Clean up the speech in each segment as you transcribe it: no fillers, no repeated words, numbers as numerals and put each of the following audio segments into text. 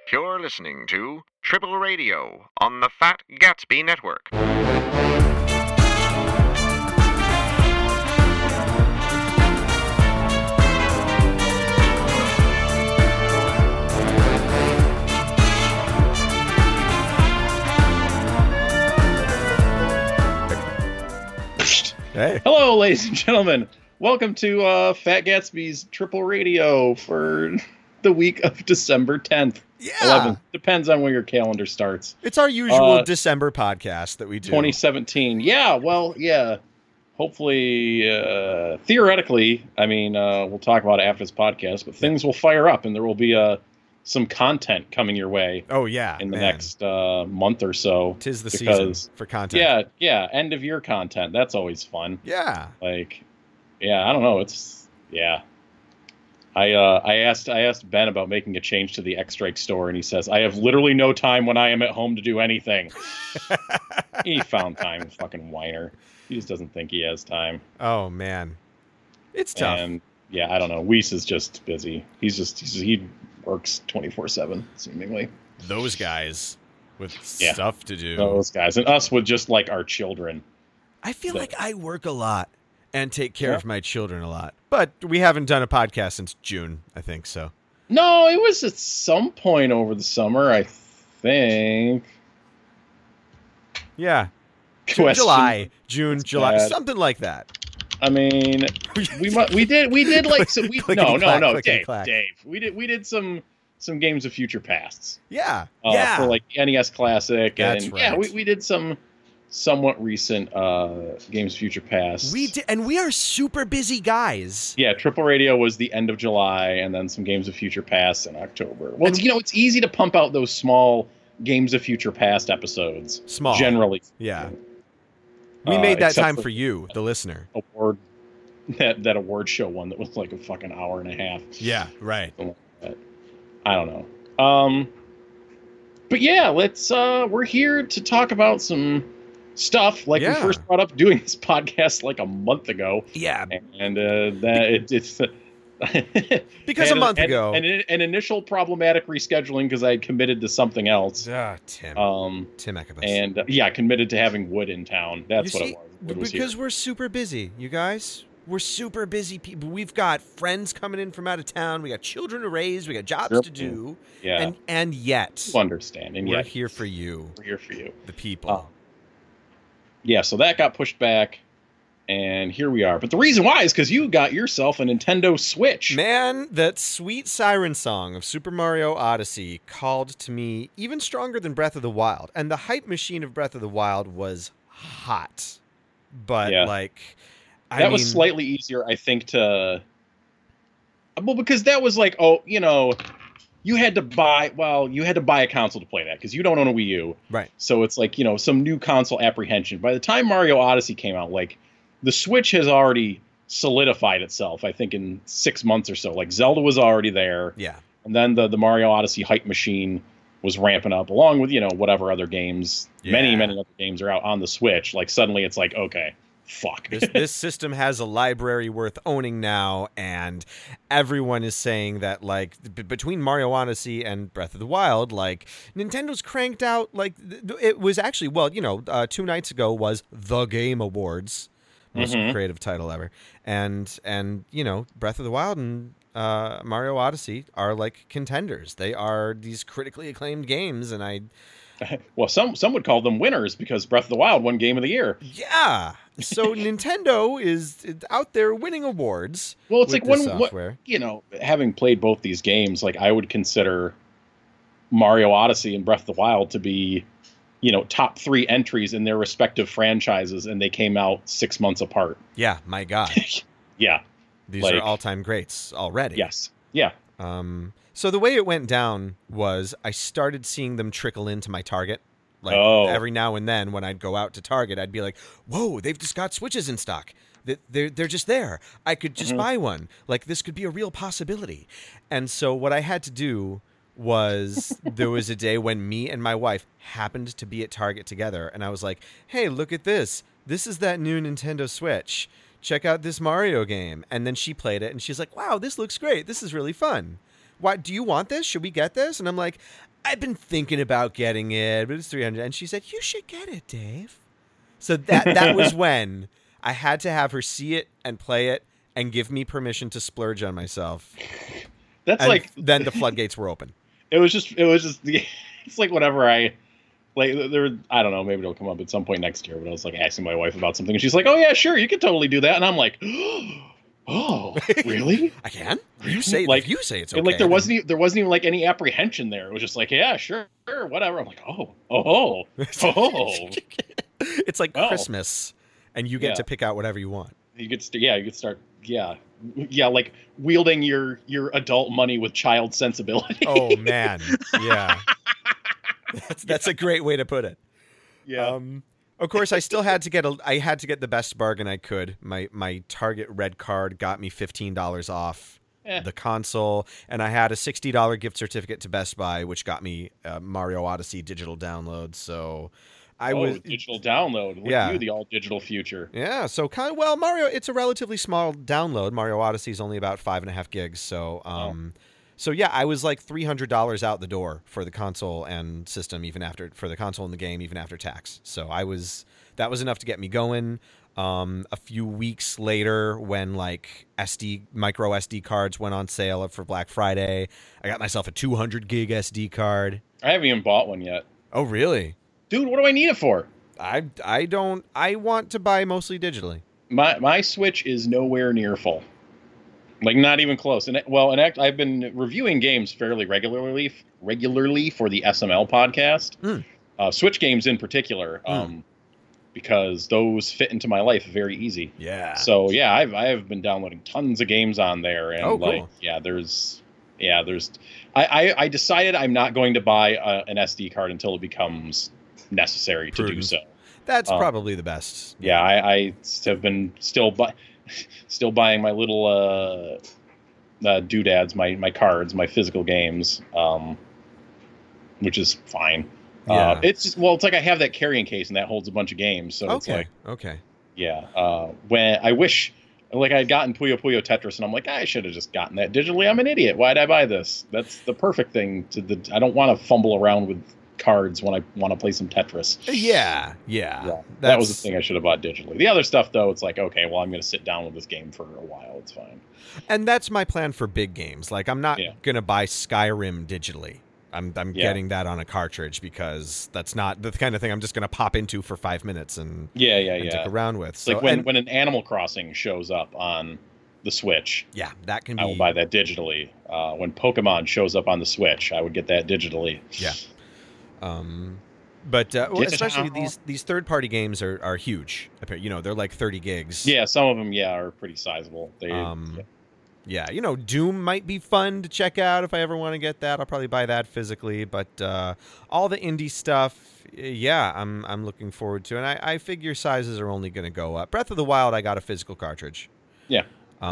You're listening to Triple Radio on the Fat Gatsby Network. Hey. Hello, ladies and gentlemen. Welcome to Fat Gatsby's Triple Radio for the week of December 10th. Yeah. 11th. Depends on when your calendar starts. It's our usual December podcast that we do. 2017. Yeah, well, yeah. Hopefully, theoretically, I mean, we'll talk about it after this podcast, but things will fire up and there will be some content coming your way. Oh, yeah. In the next month or so. 'Tis the season for content. Yeah. End of year content. That's always fun. Yeah. Like, yeah, I don't know. I asked Ben about making a change to the X-Strike store, and he says, I have literally no time when I am at home to do anything. He found time, fucking whiner. He just doesn't think he has time. Oh, man. It's tough. And, yeah, I don't know. Weiss is just busy. He works 24/7, seemingly. Those guys with stuff to do. Those guys. And us with just, like, our children. I feel like I work a lot and take care of my children a lot. But we haven't done a podcast since June, I think, so. No, it was at some point over the summer, I think. Yeah. June, July, something like that. I mean, we did like some Dave. We did some Games of Future Pasts. Yeah. For like NES Classic. That's and right. Yeah, we did some somewhat recent Games of Future Pasts. We did, and we are super busy guys. Yeah, Triple Radio was the end of July, and then some Games of Future Pasts in October. Well, it's easy to pump out those small Games of Future Past episodes. Small. Generally. Yeah. We made that time for you, the listener. That award show one that was like a fucking hour and a half. Yeah, right. I don't know. But yeah, we're here to talk about some stuff like we first brought up doing this podcast like a month ago. Yeah. And it's because a month ago. An initial problematic rescheduling because I had committed to something else. Tim. Tim Ekibus. And committed to having Wood in town. That's what it was. Because we're super busy, you guys. We're super busy people. We've got friends coming in from out of town. We got children to raise. We got jobs to do. Yeah. And yet. You understand. And we're here for you. We're here for you. The people. So that got pushed back. And here we are. But the reason why is because you got yourself a Nintendo Switch. Man, that sweet siren song of Super Mario Odyssey called to me even stronger than Breath of the Wild. And the hype machine of Breath of the Wild was hot. But, that was slightly easier, I think, because that was like, you had to buy a console to play that because you don't own a Wii U. Right. So it's like, some new console apprehension. By the time Mario Odyssey came out, like, the Switch has already solidified itself, I think, in 6 months or so. Like, Zelda was already there. Yeah. And then the Mario Odyssey hype machine was ramping up, along with, whatever other games. Yeah. Many other games are out on the Switch. Like, suddenly it's like, okay, fuck. This system has a library worth owning now, and everyone is saying that, like, between Mario Odyssey and Breath of the Wild, like, Nintendo's cranked out, like, it was actually, 2 nights ago was the Game Awards. Most creative title ever. And Breath of the Wild and Mario Odyssey are like contenders. They are these critically acclaimed games, and well, some would call them winners because Breath of the Wild won Game of the Year. Yeah. So Nintendo is out there winning awards. Well, it's like having played both these games, like I would consider Mario Odyssey and Breath of the Wild to be top 3 entries in their respective franchises, and they came out 6 months apart. Yeah, my God. Yeah. These are all-time greats already. Yes. Yeah. So the way it went down was I started seeing them trickle into my Target. Like, every now and then when I'd go out to Target, I'd be like, whoa, they've just got Switches in stock. They're just there. I could just buy one. Like, this could be a real possibility. And so what I had to do was there was a day when me and my wife happened to be at Target together, and I was like, hey, look at this. This is that new Nintendo Switch. Check out this Mario game. And then she played it, and she's like, wow, this looks great. This is really fun. Why do you want this? Should we get this? And I'm like, I've been thinking about getting it, but it's $300. And she said, you should get it, Dave. So that was when I had to have her see it and play it and give me permission to splurge on myself. That's and then the floodgates were open. It was just it's like whenever I don't know, maybe it'll come up at some point next year, but I was like asking my wife about something and she's like, oh yeah, sure, you can totally do that. And I'm like, oh, really? I can? You say like, you say it's okay. Like there wasn't even like any apprehension there. It was just like, yeah, sure, whatever. I'm like, oh. It's like Christmas, and you get to pick out whatever you want. You get to start like wielding your adult money with child sensibility. Oh man, yeah. That's a great way to put it. Yeah. Of course, I still had to get the best bargain I could. My Target Red Card got me $15 off the console, and I had a $60 gift certificate to Best Buy, which got me Mario Odyssey digital download. So digital download. Look at you, the all digital future. Yeah. So Mario, it's a relatively small download. Mario Odyssey is only about 5.5 gigs. So So yeah, I was like $300 out the door for the console and system, for the console and the game, even after tax. So that was enough to get me going. A few weeks later, when like micro SD cards went on sale for Black Friday, I got myself a 200 gig SD card. I haven't even bought one yet. Oh really? Dude, what do I need it for? I want to buy mostly digitally. My Switch is nowhere near full. Like, not even close. And I've been reviewing games fairly regularly for the SML podcast. Switch games in particular, because those fit into my life very easy. Yeah. So yeah, I have been downloading tons of games on there, and cool. I decided I'm not going to buy an SD card until it becomes necessary to do so. That's probably the best. Yeah, I have been still buying my little doodads, my cards, my physical games, which is fine. Yeah. It's like I have that carrying case and that holds a bunch of games. So it's like, yeah. When I wish, like, I had gotten Puyo Puyo Tetris, and I'm like, I should have just gotten that digitally. I'm an idiot. Why'd I buy this? That's the perfect thing. I don't want to fumble around with cards when I want to play some Tetris. Yeah. That was the thing I should have bought digitally. The other stuff, though, it's like, okay, well, I'm going to sit down with this game for a while. It's fine. And that's my plan for big games. Like, I'm not going to buy Skyrim digitally. I'm getting that on a cartridge, because that's not the kind of thing I'm just going to pop into for 5 minutes and dick around with. So, like when an Animal Crossing shows up on the Switch, that can be. I will buy that digitally. When Pokemon shows up on the Switch, I would get that digitally. Yeah. But especially these third-party games are huge. You know, they're like 30 gigs. Yeah, some of them are pretty sizable. Yeah, you know, Doom might be fun to check out if I ever want to get that. I'll probably buy that physically, but all the indie stuff, I'm looking forward to, and I figure sizes are only going to go up. Breath of the Wild, I got a physical cartridge. Yeah.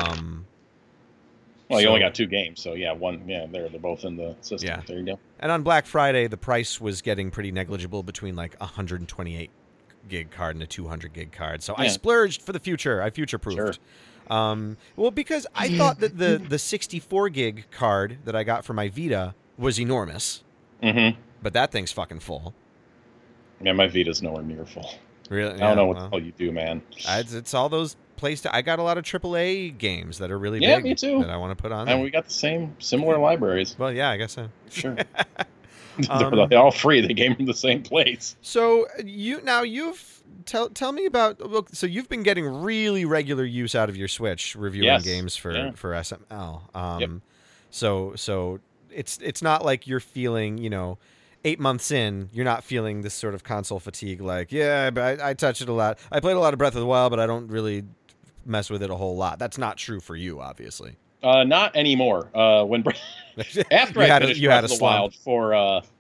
Well, you only got 2 games, so they're both in the system. Yeah. There you go. And on Black Friday, the price was getting pretty negligible between like a 128 gig card and a 200 gig card. So I splurged for the future. I future-proofed. Sure. Well, because I thought that the 64 gig card that I got for my Vita was enormous. Mm-hmm. But that thing's fucking full. Yeah, my Vita's nowhere near full. Really? I don't know what the hell you do, man. It's all those I got a lot of AAA games that are really big. Yeah, me too. That I want to put on there. And we got the similar libraries. Well, yeah, I guess so. Sure. They're all free. They came from the same place. So tell me about. So you've been getting really regular use out of your Switch reviewing games for SML. Yep. So it's not like you're feeling 8 months in, you're not feeling this sort of console fatigue. Like, but I touched it a lot. I played a lot of Breath of the Wild, but I don't really mess with it a whole lot. That's not true for you, obviously. Not anymore. After I finished Breath of the Wild for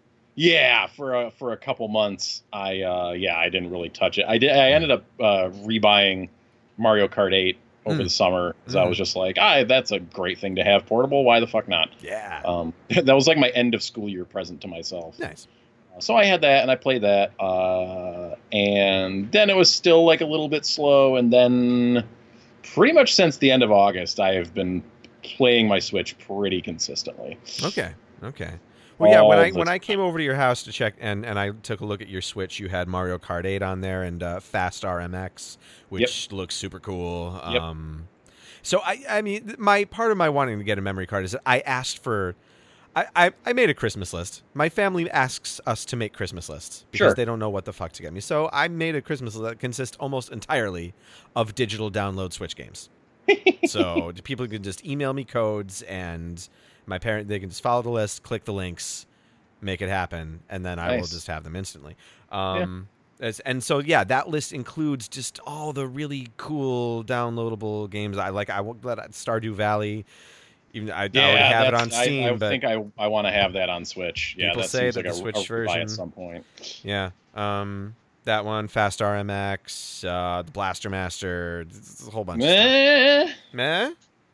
a couple months, I didn't really touch it. I ended up rebuying Mario Kart 8 over the summer, because I was just like, that's a great thing to have portable. Why the fuck not? Yeah. That was like my end of school year present to myself. Nice. So I had that, and I played that, and then it was still like a little bit slow, and then pretty much since the end of August, I have been playing my Switch pretty consistently. Okay. Well, yeah, when I came over to your house to check and I took a look at your Switch, you had Mario Kart 8 on there and Fast RMX, which looks super cool. Yep. So I mean, part of my wanting to get a memory card is that I asked for. I made a Christmas list. My family asks us to make Christmas lists because they don't know what the fuck to get me. So I made a Christmas list that consists almost entirely of digital download Switch games. So people can just email me codes, and they can just follow the list, click the links, make it happen, and then I will just have them instantly. And so that list includes just all the really cool downloadable games. I let Stardew Valley. Even I would have it on Steam. I think I want to have that on Switch. Yeah, people that say seems that like the Switch version at some point. Yeah, that one, Fast RMX, the Blaster Master, a whole bunch. Of stuff.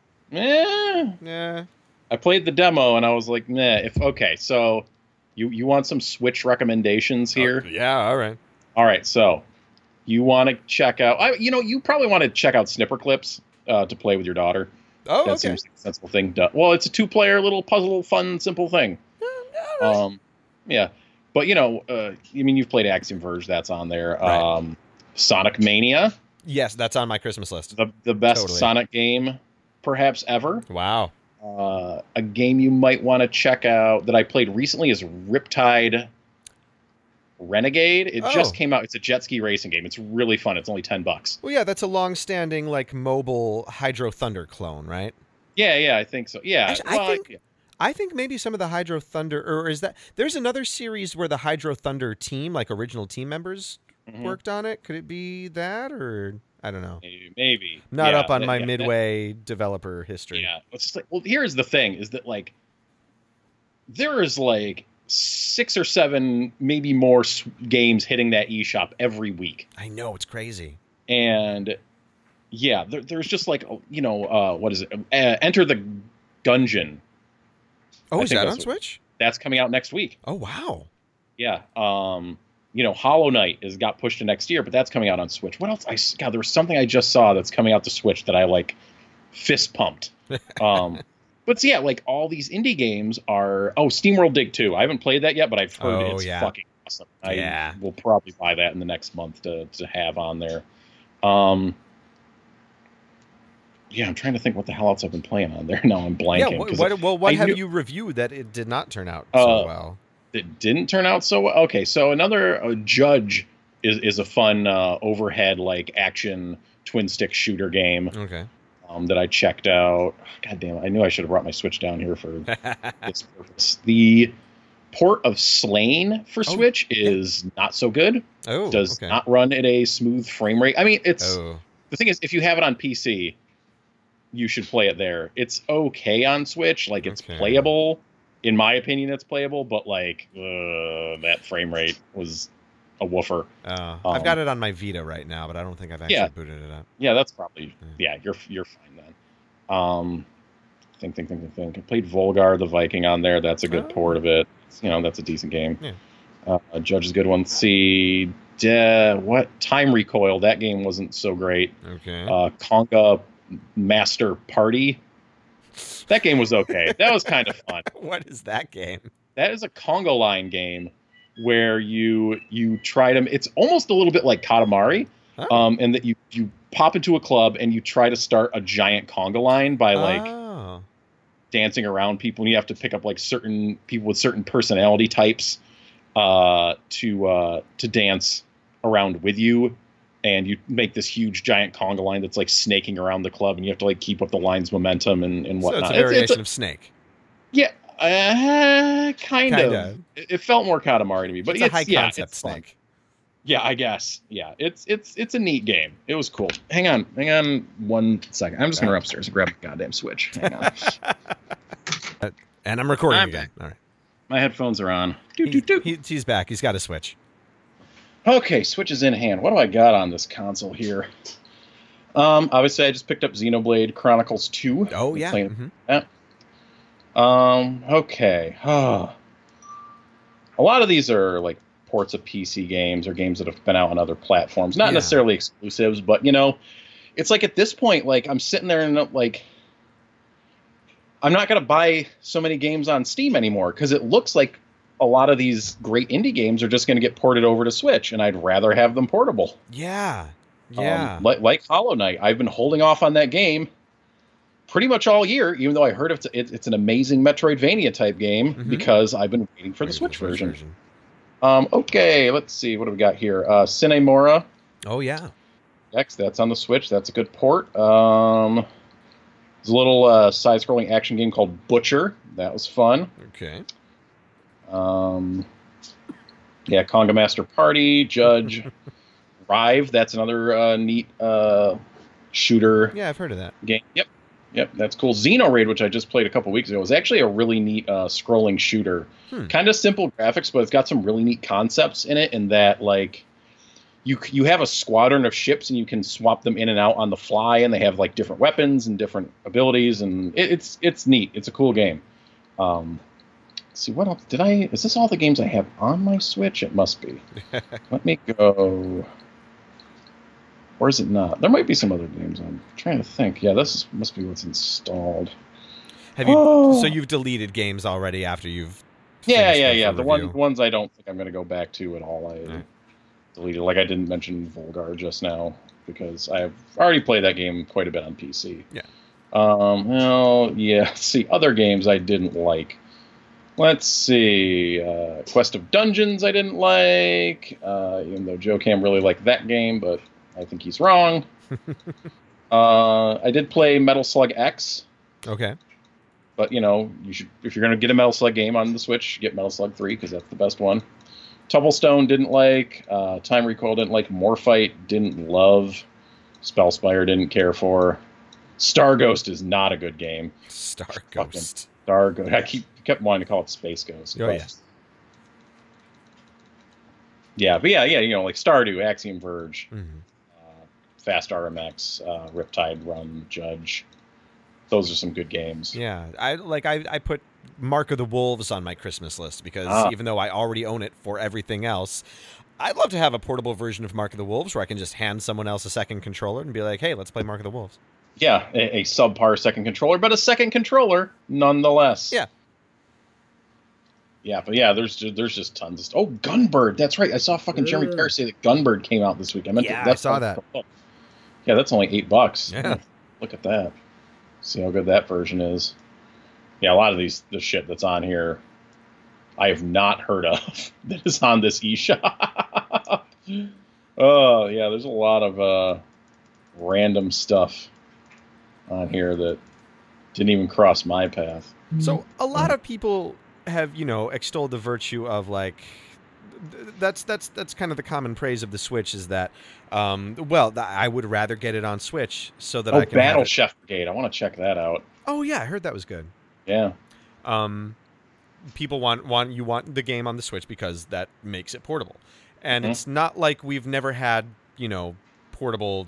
Meh. I played the demo and I was like, meh. So you want some Switch recommendations here? Yeah, all right. All right, so you want to check out. You probably want to check out Snipper Clips to play with your daughter. Oh, that seems like a sensible thing. Well, it's a 2-player little puzzle, fun, simple thing. Yeah, but you've played Axiom Verge. That's on there. Right. Sonic Mania. Yes, that's on my Christmas list. The best Sonic game, perhaps ever. Wow. A game you might want to check out that I played recently is Riptide Renegade. It just came out. It's a jet ski racing game. It's really fun. It's only $10. Well, yeah, that's a long-standing mobile Hydro Thunder clone, right? Yeah, I think so. Yeah, actually, I think maybe some of the Hydro Thunder, or is that there's another series where the Hydro Thunder team, original team members, worked on it. Could it be that, or I don't know? Maybe. Not up on my Midway developer history. Yeah, it's just here's the thing: is that there is 6 or 7, maybe more games hitting that eShop every week. I know, it's crazy. And there's just what is it? Enter the Gungeon. Oh, is that on Switch? That's coming out next week. Oh, wow. Yeah. Hollow Knight got pushed to next year, but that's coming out on Switch. What else? There was something I just saw that's coming out to Switch that I fist pumped. But all these indie games are. Oh, SteamWorld Dig 2. I haven't played that yet, but I've heard it's fucking awesome. I will probably buy that in the next month to have on there. I'm trying to think what the hell else I've been playing on there. Now I'm blanking. Yeah, what have you reviewed that it did not turn out so well? It didn't turn out so well. Okay, so another Judge is a fun overhead action twin stick shooter game. Okay. That I checked out. God damn it, I knew I should have brought my Switch down here for this purpose. The port of Slain for Switch is not so good. Does not run at a smooth frame rate. I mean, the thing is, if you have it on PC, you should play it there. It's okay on Switch. It's playable. In my opinion, it's playable, but that frame rate was a woofer. I've got it on my Vita right now, but I don't think I've actually booted it up. Yeah, that's probably you're fine then. Think. I played Volgar the Viking on there. That's a good port of it. That's a decent game. Yeah. Judge is a good one. See, Time Recoil? That game wasn't so great. Okay. Conga Master Party. That game was okay. That was kind of fun. What is that game? That is a Conga line game where you try to. It's almost a little bit like Katamari, and that you pop into a club and you try to start a giant conga line by dancing around people, and you have to pick up certain people with certain personality types to dance around with you, and you make this huge giant conga line that's snaking around the club, and you have to keep up the line's momentum and whatnot. So it's a variation of Snake. Yeah. Kind of. It felt more Katamari to me, but it's a high concept it's Snake. Fun. Yeah, I guess. Yeah, it's a neat game. It was cool. Hang on 1 second. I'm just gonna run upstairs and grab my goddamn Switch. Hang on. And I'm recording again. All right. My headphones are on. He's back. He's got a Switch. Okay, Switch is in hand. What do I got on this console here? Obviously, I just picked up Xenoblade Chronicles 2. Oh yeah. Okay. A lot of these are ports of PC games or games that have been out on other platforms. Not necessarily exclusives, but it's at this point, I'm sitting there and I'm not going to buy so many games on Steam anymore because it looks like a lot of these great indie games are just going to get ported over to Switch, and I'd rather have them portable. Yeah. Like Hollow Knight, I've been holding off on that game pretty much all year, even though I heard it's an amazing Metroidvania type game, because I've been waiting for the Switch version. Okay, let's see. What do we got here? Cinemora. Oh, yeah. That's on the Switch. That's a good port. There's a little side-scrolling action game called Butcher. That was fun. Okay. Conga Master Party, Judge, Rive. That's another neat shooter. Yeah, I've heard of that game. Yep, that's cool. Xenoraid, which I just played a couple weeks ago, was actually a really neat scrolling shooter. Kind of simple graphics, but it's got some really neat concepts in it. In that, like, you have a squadron of ships and you can swap them in and out on the fly, and they have like different weapons and different abilities, and it's neat. It's a cool game. Let's see, what else did I? Is this all the games I have on my Switch? It must be. Let me go. Or is it not? There might be some other games. I'm trying to think. Yeah, this must be what's installed. Have you? So you've deleted games already after you've? Yeah. The ones I don't think I'm going to go back to at all. I deleted. Like I didn't mention Volgar just now because I've already played that game quite a bit on PC. Yeah. See, other games I didn't like. Let's see. Quest of Dungeons I didn't like, even though Joe Cam really liked that game, but I think he's wrong. I did play Metal Slug X. Okay. But, you should, if you're going to get a Metal Slug game on the Switch, get Metal Slug 3, because that's the best one. Tubblestone didn't like. Time Recoil didn't like. Morphite didn't love. Spellspire didn't care for. Star Ghost is not a good game. Star Ghost. I kept wanting to call it Space Ghost. Oh, yeah. Yeah, but like Stardew, Axiom Verge, Fast RMX, Riptide Run, Judge. Those are some good games. Yeah, I put Mark of the Wolves on my Christmas list because even though I already own it for everything else, I'd love to have a portable version of Mark of the Wolves where I can just hand someone else a second controller and be like, hey, let's play Mark of the Wolves. Yeah, a subpar second controller, but a second controller nonetheless. Yeah. Yeah, but there's just tons of stuff. Oh, Gunbird, that's right. I saw fucking Jeremy Carr say that Gunbird came out this week. I saw that. Yeah, that's only $8. Yeah. Look at that. See how good that version is. Yeah, a lot of the shit that's on here I have not heard of that is on this eShop. Oh, yeah, there's a lot of random stuff on here that didn't even cross my path. So a lot of people have, extolled the virtue of, like, that's kind of the common praise of the Switch is that, I would rather get it on Switch so that I can Battle Chef Brigade. I want to check that out. Oh, yeah, I heard that was good. Yeah. People want the game on the Switch because that makes it portable. And it's not like we've never had, portable...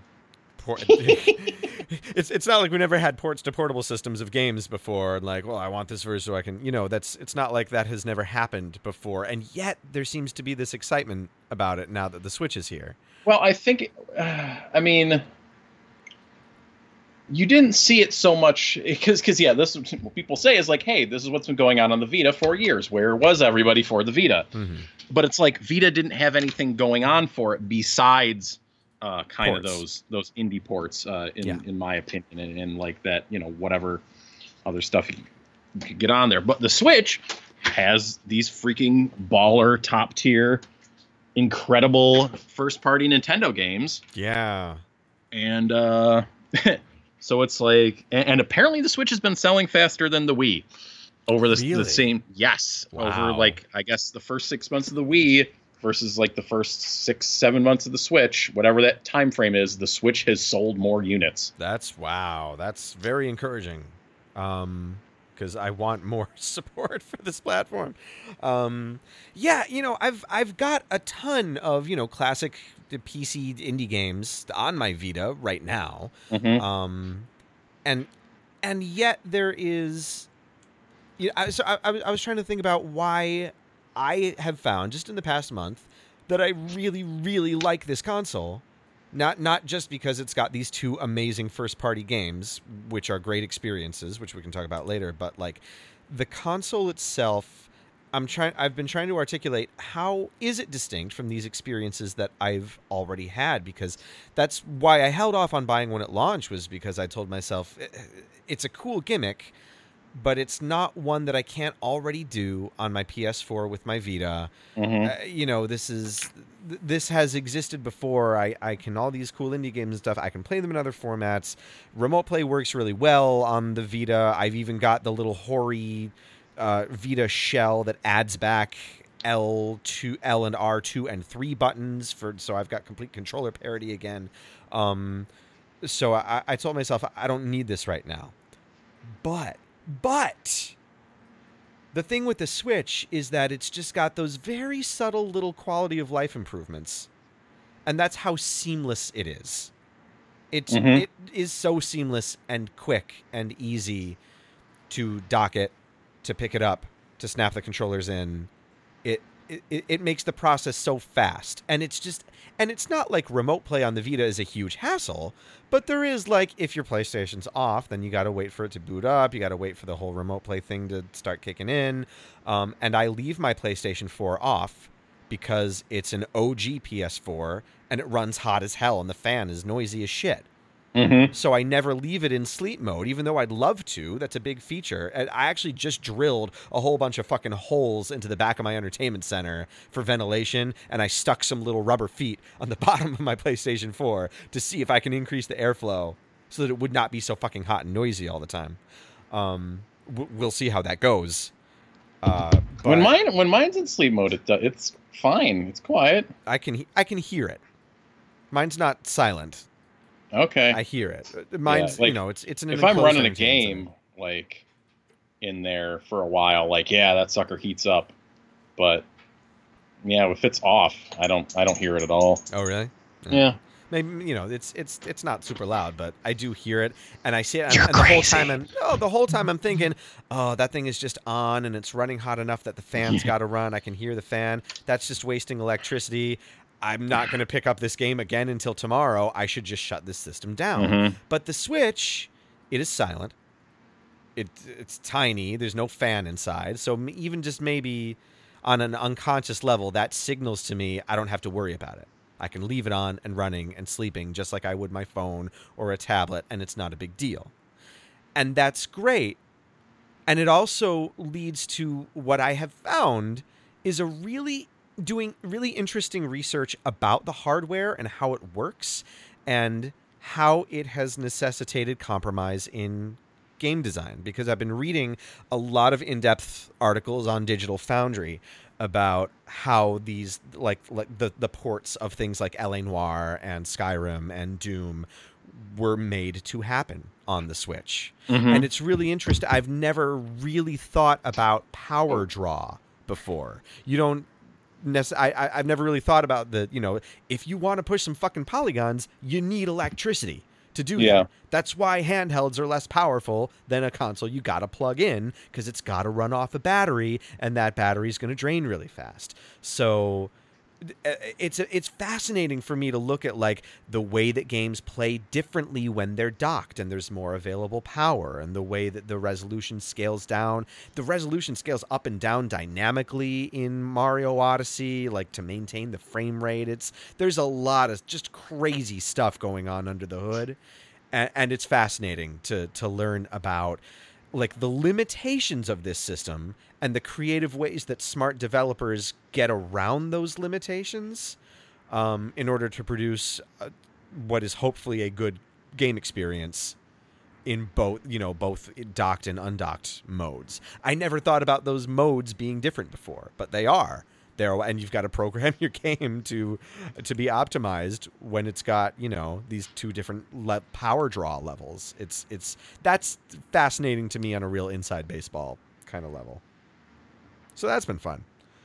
It's not like we never had ports to portable systems of games before. Like, well, I want this version so I can, it's not like that has never happened before. And yet there seems to be this excitement about it now that the Switch is here. Well, I think, you didn't see it so much because this is what people say is like, hey, this is what's been going on the Vita for years. Where was everybody for the Vita? Mm-hmm. But it's like Vita didn't have anything going on for it besides kind of those indie ports, in my opinion, and like that, whatever other stuff you could get on there. But the Switch has these freaking baller, top tier, incredible first party Nintendo games. Yeah. And so it's like, and apparently the Switch has been selling faster than the Wii over the same. Yes. Wow. Over like, I guess the first 6 months of the Wii versus like the first 6-7 months of the Switch, whatever that time frame is, the Switch has sold more units. That's very encouraging. Because I want more support for this platform. I've got a ton of classic PC indie games on my Vita right now, and yet there is. I was trying to think about why I have found just in the past month that I really, really like this console, Not just because it's got these two amazing first-party games, which are great experiences, which we can talk about later, but like the console itself, I've been trying to articulate how is it distinct from these experiences that I've already had, because that's why I held off on buying when it launched, was because I told myself it's a cool gimmick, but it's not one that I can't already do on my PS4 with my Vita. This has existed before. I can all these cool indie games and stuff. I can play them in other formats. Remote play works really well on the Vita. I've even got the little hoary Vita shell that adds back L and R2 and 3 buttons so I've got complete controller parity again. So I told myself I don't need this right now. But the thing with the Switch is that it's just got those very subtle little quality of life improvements. And that's how seamless it is. It is so seamless and quick and easy to dock it, to pick it up, to snap the controllers in. It makes the process so fast. And it's not like remote play on the Vita is a huge hassle, but there is, like, if your PlayStation's off, then you got to wait for it to boot up. You got to wait for the whole remote play thing to start kicking in. And I leave my PlayStation 4 off because it's an OG PS4 and it runs hot as hell and the fan is noisy as shit. So I never leave it in sleep mode, even though I'd love to. That's a big feature. And I actually just drilled a whole bunch of fucking holes into the back of my entertainment center for ventilation, and I stuck some little rubber feet on the bottom of my PlayStation 4 to see if I can increase the airflow so that it would not be so fucking hot and noisy all the time. We'll see how that goes. When mine's in sleep mode, it's fine. It's quiet. I can hear it. Mine's not silent. Okay. I hear it. Mine's, it's an. If I'm running a game like in there for a while, like, yeah, that sucker heats up. But yeah, if it's off, I don't hear it at all. Oh, really? Yeah. Maybe, it's not super loud, but I do hear it, and I see it. And the whole time I'm thinking, oh, that thing is just on, and it's running hot enough that the fan's got to run. I can hear the fan. That's just wasting electricity. I'm not going to pick up this game again until tomorrow. I should just shut this system down. But the Switch, it is silent. It's tiny. There's no fan inside. So even just maybe on an unconscious level, that signals to me I don't have to worry about it. I can leave it on and running and sleeping just like I would my phone or a tablet, and it's not a big deal. And that's great. And it also leads to what I have found is doing really interesting research about the hardware and how it works and how it has necessitated compromise in game design. Because I've been reading a lot of in-depth articles on Digital Foundry about how these like the ports of things like L.A. Noire and Skyrim and Doom were made to happen on the Switch. And it's really interesting. I've never really thought about power draw before. I've never really thought about if you want to push some fucking polygons, you need electricity to do that. That's why handhelds are less powerful than a console you got to plug in, because it's got to run off a battery, and that battery is going to drain really fast. So it's fascinating for me to look at like the way that games play differently when they're docked and there's more available power, and the way that the resolution scales down. The resolution scales up and down dynamically in Mario Odyssey, like to maintain the frame rate. There's a lot of just crazy stuff going on under the hood, and it's fascinating to learn about like the limitations of this system and the creative ways that smart developers get around those limitations in order to produce what is hopefully a good game experience in both docked and undocked modes. I never thought about those modes being different before, but they are. And you've got to program your game to be optimized when it's got these two different power draw levels. That's fascinating to me on a real inside baseball kind of level. So that's been fun.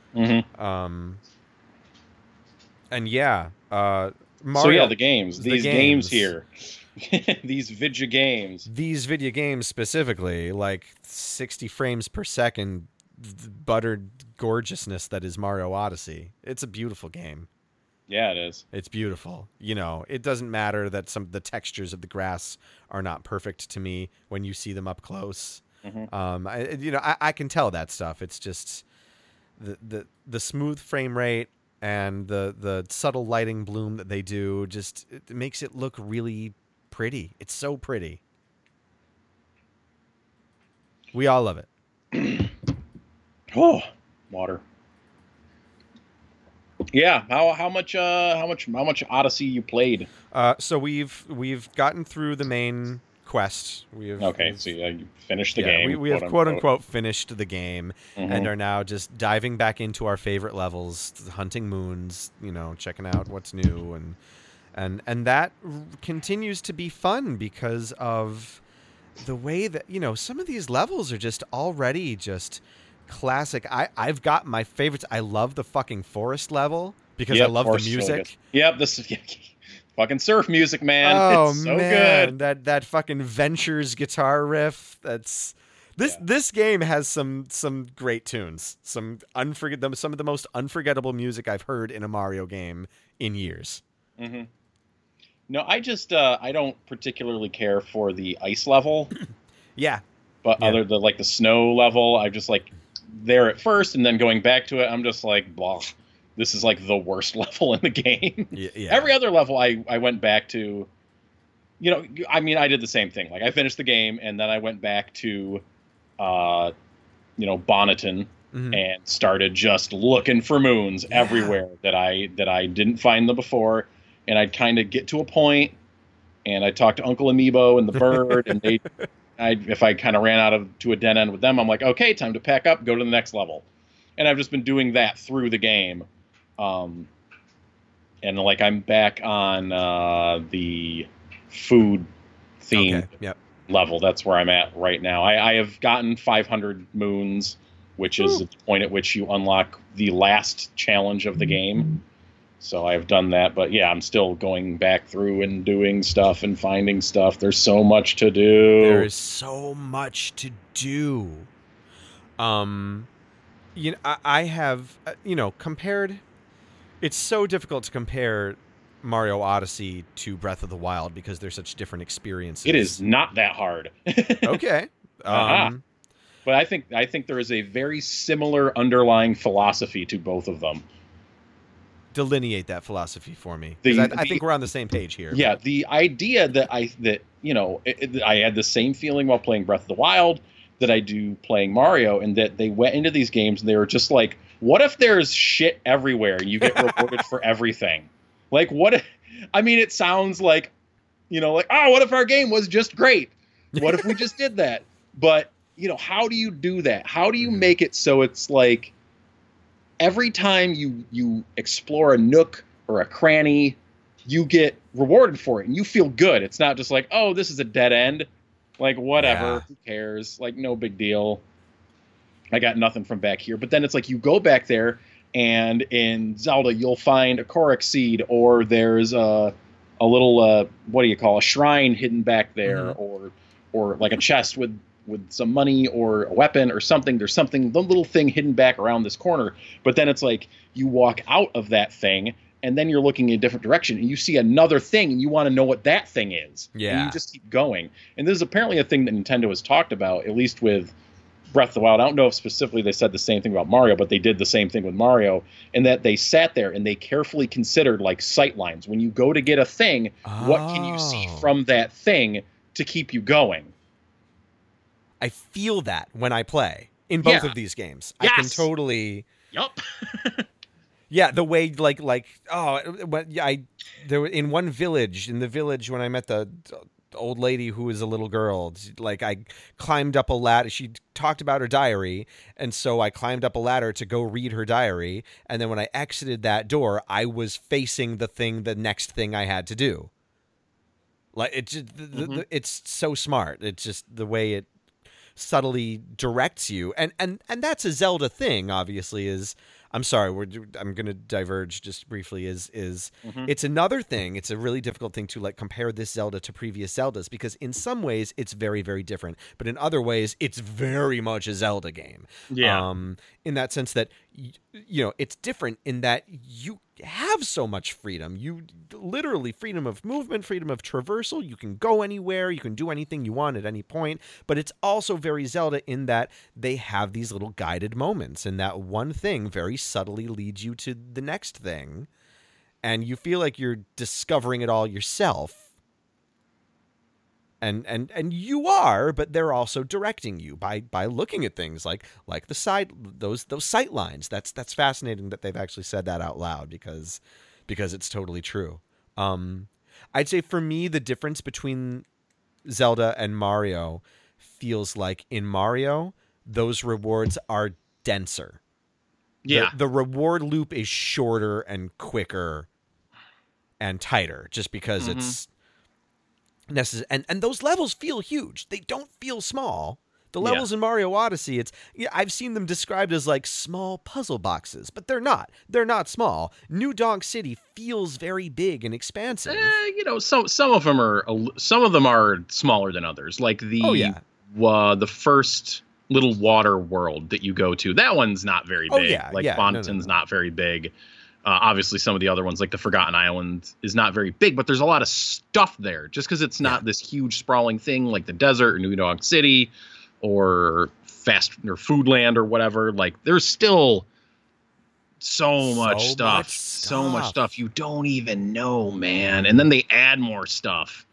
And yeah, Mario. So yeah, the games. These games here. These video games specifically, like 60 frames per second buttered gorgeousness that is Mario Odyssey. It's a beautiful game. Yeah, it is. It's beautiful. You know, it doesn't matter that some of the textures of the grass are not perfect to me when you see them up close. I can tell that stuff. It's just the smooth frame rate and the subtle lighting bloom that they do, just it makes it look really pretty. It's so pretty. We all love it. Oh, water. Yeah, how much Odyssey you played? So we've gotten through the main quest. So you finished the game. We have quote unquote finished the game, and are now just diving back into our favorite levels, hunting moons. You know, checking out what's new, and that continues to be fun because of the way that, you know, some of these levels are just already just classic. I've got my favorites. I love the fucking forest level because I love the music. This is fucking surf music, man. Oh, it's so man. good. That fucking Ventures guitar riff. That's this game has some great tunes. Some of the most unforgettable music I've heard in a Mario game in years. Mm-hmm. No, I just I don't particularly care for the ice level. Yeah. But other than like the snow level, I just like there at first, and then going back to it, I'm just like, blah, this is like the worst level in the game. Yeah. Every other level I went back to, you know, I mean, I did the same thing. Like I finished the game, and then I went back to, Bonneton, and started just looking for moons everywhere that I didn't find them before. And I'd kind of get to a point, and I'd talk to Uncle Amiibo and the bird, and if I kind of ran to a dead end with them, I'm like, okay, time to pack up, go to the next level. And I've just been doing that through the game. And like I'm back on the food themed level. That's where I'm at right now. I have gotten 500 moons, which is the point at which you unlock the last challenge of the game. So I've done that, but yeah, I'm still going back through and doing stuff and finding stuff. There's so much to do. There is so much to do. I have, compared. It's so difficult to compare Mario Odyssey to Breath of the Wild because they're such different experiences. It is not that hard. Okay. But I think there is a very similar underlying philosophy to both of them. Delineate that philosophy for me. I think we're on the same page here. Yeah, the idea that I had the same feeling while playing Breath of the Wild that I do playing Mario, and that they went into these games and they were just like, what if there's shit everywhere and you get rewarded for everything? Like, it sounds like, what if our game was just great? What if we just did that? But, how do you do that? How do you make it so it's like, every time you explore a nook or a cranny, you get rewarded for it and you feel good. It's not just like, oh, this is a dead end. Like, whatever. Who cares? Like, no big deal. I got nothing from back here. But then it's like you go back there, and in Zelda, you'll find a Korok seed, or there's a little, a shrine hidden back there, or like a chest with some money or a weapon or something. There's the little thing hidden back around this corner. But then it's like you walk out of that thing, and then you're looking in a different direction, and you see another thing, and you want to know what that thing is. Yeah. And you just keep going. And this is apparently a thing that Nintendo has talked about, at least with Breath of the Wild. I don't know if specifically they said the same thing about Mario, but they did the same thing with Mario, and that they sat there and they carefully considered like sight lines. When you go to get a thing, what can you see from that thing to keep you going? I feel that when I play in both of these games. Yes. I can totally. Yup. Yeah, the way there in one village, when I met the old lady who was a little girl, like I climbed up a ladder. She talked about her diary, and so I climbed up a ladder to go read her diary, and then when I exited that door, I was facing the next thing I had to do. Like it's so smart. It's just the way it subtly directs you, and that's a Zelda thing. Obviously, I'm going to diverge just briefly. It's another thing. It's a really difficult thing to like compare this Zelda to previous Zeldas, because in some ways it's very, very different, but in other ways it's very much a Zelda game. Yeah. In that sense that it's different in that you have so much freedom. You literally freedom of movement, freedom of traversal. You can go anywhere. You can do anything you want at any point. But it's also very Zelda in that they have these little guided moments, and that one thing very subtly leads you to the next thing. And you feel like you're discovering it all yourself. And you are, but they're also directing you by looking at things like those sight lines. That's fascinating that they've actually said that out loud because it's totally true. I'd say for me the difference between Zelda and Mario feels like in Mario those rewards are denser. Yeah, the reward loop is shorter and quicker and tighter, just because it's necessary. And those levels feel huge. They don't feel small. The levels in Mario Odyssey, I've seen them described as like small puzzle boxes, but they're not. They're not small. New Donk City feels very big and expansive. Some of them are smaller than others. Like the first little water world that you go to, that one's not very big. Bonneton's not very big. Obviously, some of the other ones, like the Forgotten Island, is not very big, but there's a lot of stuff there. Just because it's not this huge sprawling thing like the desert or New Donk City or Foodland or whatever, like there's still so much stuff you don't even know, man. And then they add more stuff.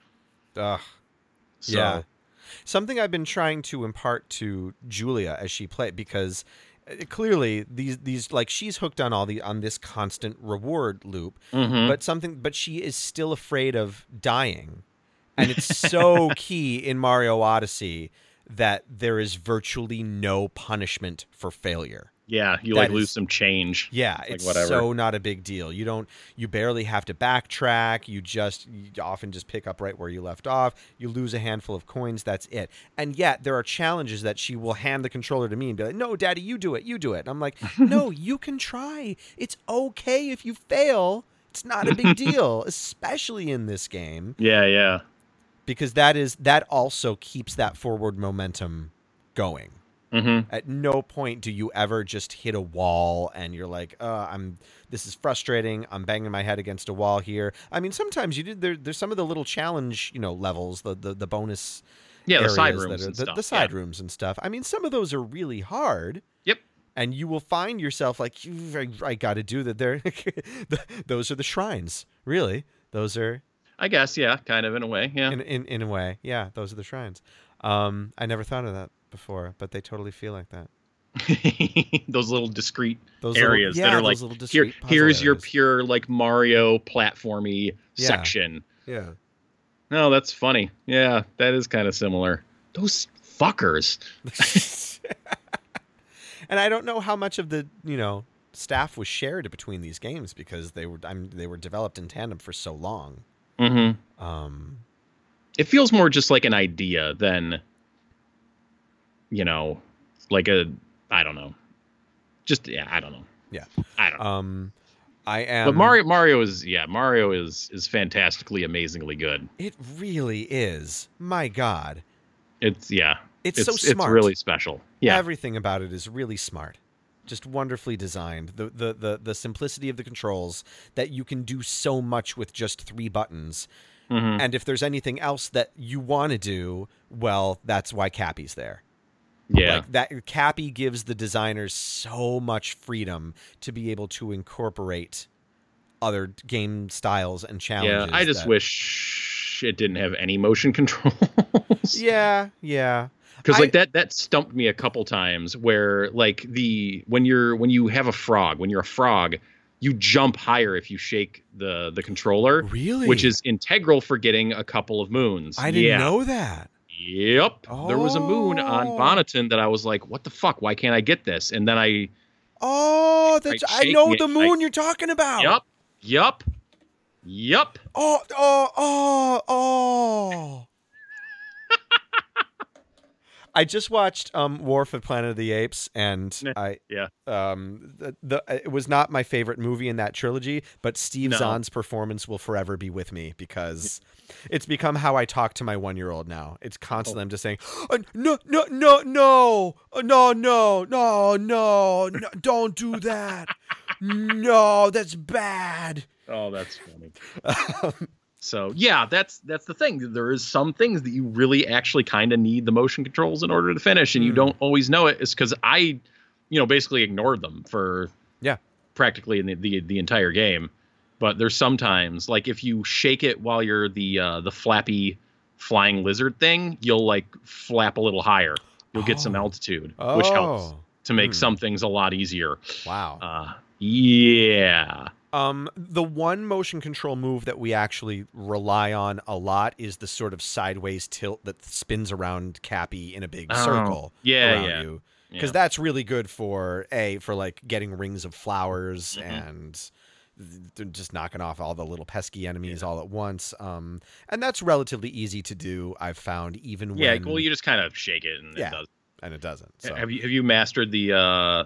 Yeah. Something I've been trying to impart to Julia as she played, because clearly these like she's hooked on this constant reward loop, but she is still afraid of dying. And it's so key in Mario Odyssey that there is virtually no punishment for failure. Yeah, you lose some change. Yeah, it's so not a big deal. You barely have to backtrack. You often just pick up right where you left off. You lose a handful of coins, that's it. And yet there are challenges that she will hand the controller to me and be like, "No, Daddy, you do it. And I'm like, "No, you can try. It's okay if you fail. It's not a big deal, especially in this game." Yeah. Because that also keeps that forward momentum going. At no point do you ever just hit a wall and you're like, this is frustrating. I'm banging my head against a wall here. I mean, sometimes you do. There's some of the little challenge, levels, the bonus, the side rooms and stuff. The side rooms and stuff. I mean, some of those are really hard. Yep. And you will find yourself like, I got to do that. There, those are the shrines. Really, those are. I guess, yeah, kind of in a way, yeah. In a way, yeah, those are the shrines. I never thought of that before, but they totally feel like that. Those little discrete areas that are like, here's areas. Your pure like Mario platformy section. Yeah. No, that's funny. Yeah, that is kind of similar. Those fuckers. And I don't know how much of the staff was shared between these games, because they were developed in tandem for so long. It feels more just like an idea than, like I don't know. I don't know. Yeah. I don't know. But Mario is fantastically, amazingly good. It really is. My God. It's so smart. It's really special. Yeah. Everything about it is really smart. Just wonderfully designed. The simplicity of the controls, that you can do so much with just 3 buttons. And if there's anything else that you want to do, well, that's why Cappy's there. Yeah. Like that Cappy gives the designers so much freedom to be able to incorporate other game styles and challenges. Yeah, I just wish it didn't have any motion controls. Yeah. Because that stumped me a couple times, where like when you have a frog, when you're a frog, you jump higher if you shake the controller. Really? Which is integral for getting a couple of moons. I didn't know that. Yep. Oh. There was a moon on Bonneton that I was like, what the fuck? Why can't I get this? And then I know the moon you're talking about. Yep. Oh. I just watched War for Planet of the Apes, and it was not my favorite movie in that trilogy, but Steve Zahn's performance will forever be with me, because it's become how I talk to my 1-year-old now. It's constantly I'm just saying, no, don't do that. No, that's bad. Oh, that's funny. So yeah, that's the thing. There is some things that you really actually kind of need the motion controls in order to finish, and you don't always know it. It's because I, basically ignored them for practically in the entire game. But there's sometimes, like, if you shake it while you're the flappy flying lizard thing, you'll like flap a little higher. You'll get some altitude, which helps to make some things a lot easier. Wow. Yeah. The one motion control move that we actually rely on a lot is the sort of sideways tilt that spins around Cappy in a big circle around you. Because that's really good for like getting rings of flowers and just knocking off all the little pesky enemies all at once. And that's relatively easy to do, I've found, even when... Yeah, well, you just kind of shake it and it does. And it doesn't. So. Have you mastered the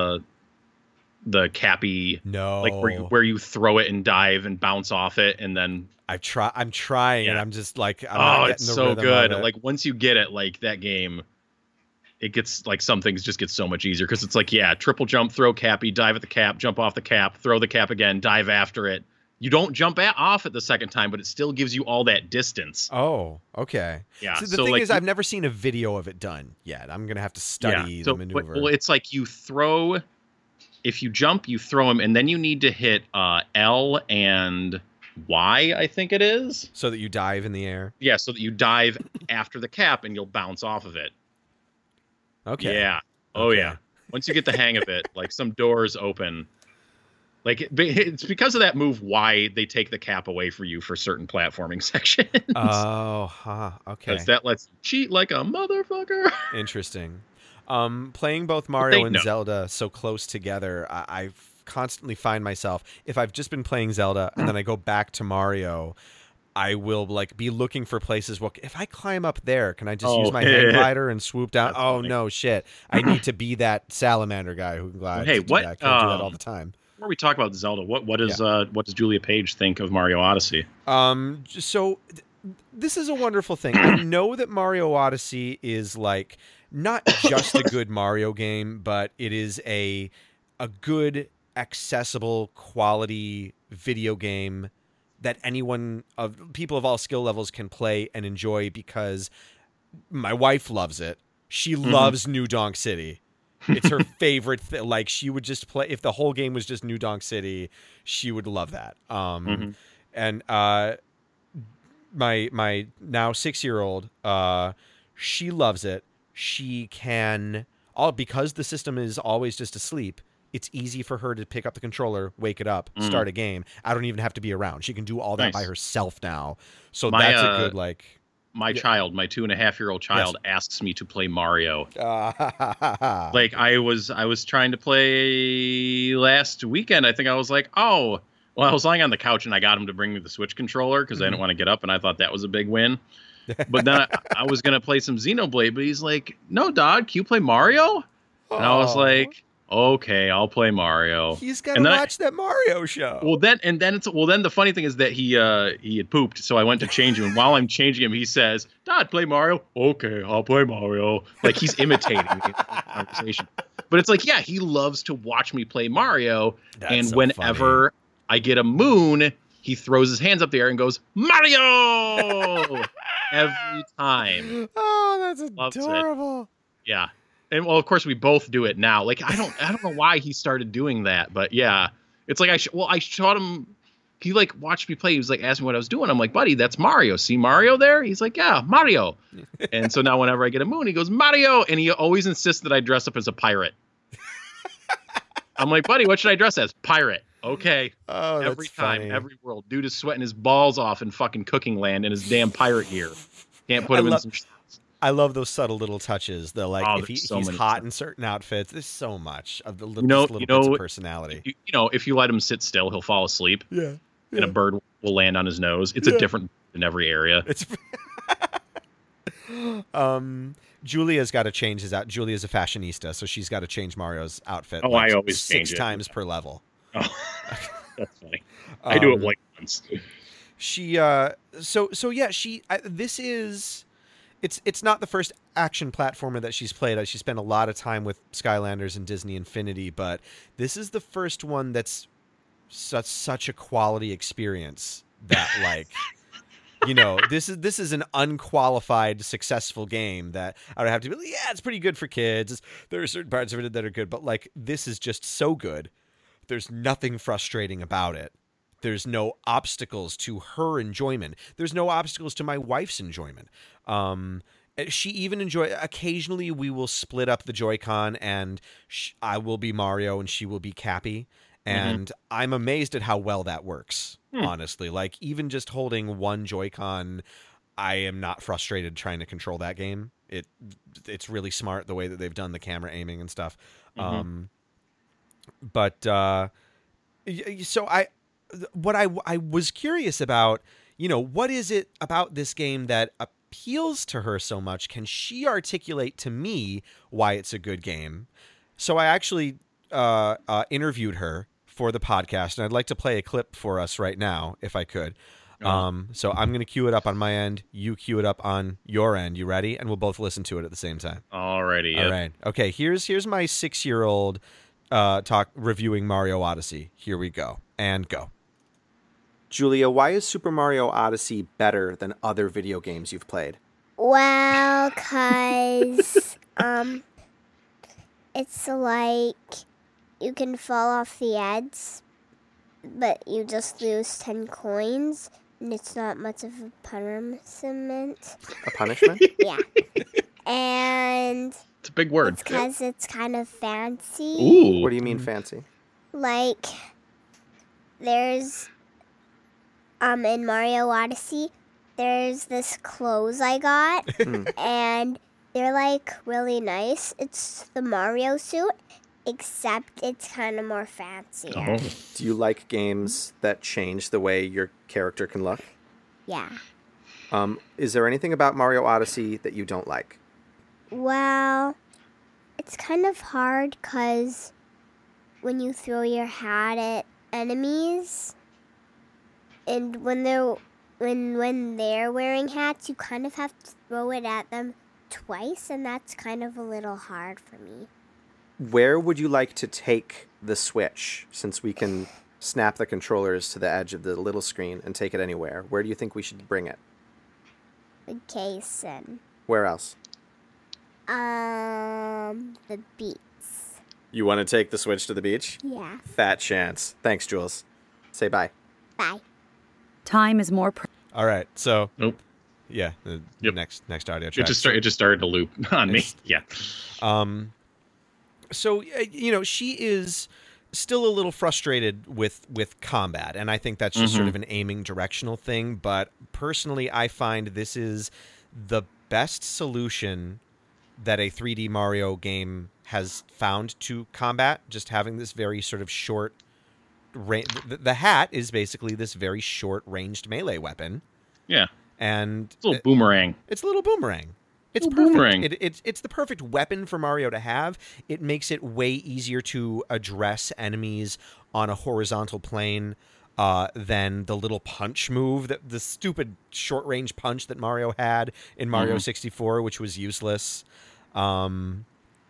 Cappy? No. Like where you throw it and dive and bounce off it and then... I'm trying and I'm just like... I'm not getting it's the so rhythm good. of it. Like once you get it, like that game... It gets like some things just get so much easier because it's like, triple jump, throw Cappy, dive at the cap, jump off the cap, throw the cap again, dive after it. You don't jump off it the second time, but it still gives you all that distance. Oh, okay. Yeah. So the thing is, I've never seen a video of it done yet. I'm going to have to study the maneuver. Well, it's like if you jump, you throw him, and then you need to hit L and Y, I think it is. So that you dive in the air? Yeah, so that you dive after the cap and you'll bounce off of it. Okay. Yeah. Oh, yeah. Once you get the hang of it, like some doors open. Like it's because of that move why they take the cap away for you for certain platforming sections. Oh, okay. Because that lets you cheat like a motherfucker. Interesting. Playing both Mario and Zelda so close together, I constantly find myself, if I've just been playing Zelda and then I go back to Mario, I will like be looking for places. Well, if I climb up there, can I just use my hang glider and swoop down? That's funny. No, shit! I need to be that salamander guy who can glide. Hey, what? I can't do that all the time. Before we talk about Zelda, what does Julia Page think of Mario Odyssey? So this is a wonderful thing. I know that Mario Odyssey is like not just a good Mario game, but it is a good, accessible, quality video game that people of all skill levels can play and enjoy, because my wife loves it. She loves New Donk City. It's her favorite thing. Like, she would just play, if the whole game was just New Donk City, she would love that. And my now 6-year-old, she loves it. She can, because the system is always just asleep, it's easy for her to pick up the controller, wake it up, start a game. I don't even have to be around. She can do all that by herself now. So that's a good, like... My 2.5-year-old child asks me to play Mario. Like, I was trying to play last weekend. I think I was like, I was lying on the couch and I got him to bring me the Switch controller because I didn't want to get up, and I thought that was a big win. But then I was going to play some Xenoblade, but he's like, no, Dad, can you play Mario? And I was like... Okay, I'll play Mario. He's got to watch that Mario show. Well, then the funny thing is that he had pooped, so I went to change him. And while I'm changing him, he says, "Dad, play Mario." Okay, I'll play Mario. Like, he's imitating me in the conversation. But it's like, he loves to watch me play Mario. That's and so whenever funny. I get a moon, he throws his hands up there and goes, Mario! Every time. Oh, that's adorable. It. Yeah. And well, of course, we both do it now. Like, I don't know why he started doing that, but yeah, it's like I showed him. He like watched me play. He was like, asked me what I was doing. I'm like, buddy, that's Mario. See Mario there? He's like, yeah, Mario. And so now whenever I get a moon, he goes Mario, and he always insists that I dress up as a pirate. I'm like, buddy, what should I dress as? Pirate. Okay. Oh, that's every time, funny. every world, dude is sweating his balls off in fucking cooking land in his damn pirate gear. Can't put him in some. I love those subtle little touches. The like, if he's hot in certain outfits, there's so much of the little bits of personality. If you let him sit still, he'll fall asleep. Yeah. And a bird will land on his nose. It's a different in every area. It's Julia's got to change his out. Julia's a fashionista, so she's got to change Mario's outfit. I always change 6 times per level. Oh, that's funny. I do it like once. She this is. it's not the first action platformer that she's played. She spent a lot of time with Skylanders and Disney Infinity, but this is the first one that's such a quality experience that, like, you know, this is an unqualified successful game that I would have to be like, yeah, it's pretty good for kids. There are certain parts of it that are good, but like this is just so good. There's nothing frustrating about it. There's no obstacles to her enjoyment. There's no obstacles to my wife's enjoyment. She even occasionally we will split up the Joy-Con and I will be Mario and she will be Cappy. And I'm amazed at how well that works, honestly. Like, even just holding one Joy-Con, I am not frustrated trying to control that game. It's really smart the way that they've done the camera aiming and stuff. So I was curious about, you know, what is it about this game that appeals to her so much? Can she articulate to me why it's a good game? So I actually interviewed her for the podcast, and I'd like to play a clip for us right now, if I could. So I'm going to cue it up on my end. You cue it up on your end. You ready? And we'll both listen to it at the same time. Alrighty. All right. Okay. Here's my 6-year-old reviewing Mario Odyssey. Here we go. And go. Julia, why is Super Mario Odyssey better than other video games you've played? Well, 'cause it's like you can fall off the edge, but you just lose 10 coins, and it's not much of a punishment. A punishment? Yeah. And it's a big word. It's because it's kind of fancy. Ooh. What do you mean fancy? Like, there's, in Mario Odyssey, there's this clothes I got, and they're, like, really nice. It's the Mario suit, except it's kind of more fancier. Oh. Do you like games that change the way your character can look? Yeah. Is there anything about Mario Odyssey that you don't like? Well, it's kind of hard because when you throw your hat at enemies, and when they're wearing hats, you kind of have to throw it at them twice, and that's kind of a little hard for me. Where would you like to take the Switch, since we can snap the controllers to the edge of the little screen and take it anywhere? Where do you think we should bring it? The case and... Where else? The beach. You want to take the Switch to the beach? Yeah. Fat chance. Thanks, Jules. Say bye. Bye. Time is more... All right, so... Nope. Yeah, the next audio track. It just started to loop on me. Yeah. So, you know, she is still a little frustrated with combat, and I think that's just sort of an aiming directional thing, but personally I find this is the best solution that a 3D Mario game has found to combat, just having this very sort of short the hat is basically this very short ranged melee weapon. Yeah. And it's a little boomerang. It's a little boomerang. It's perfect. Boomerang. It's the perfect weapon for Mario to have. It makes it way easier to address enemies on a horizontal plane than the little punch move, the stupid short-range punch that Mario had in Mario 64, which was useless. And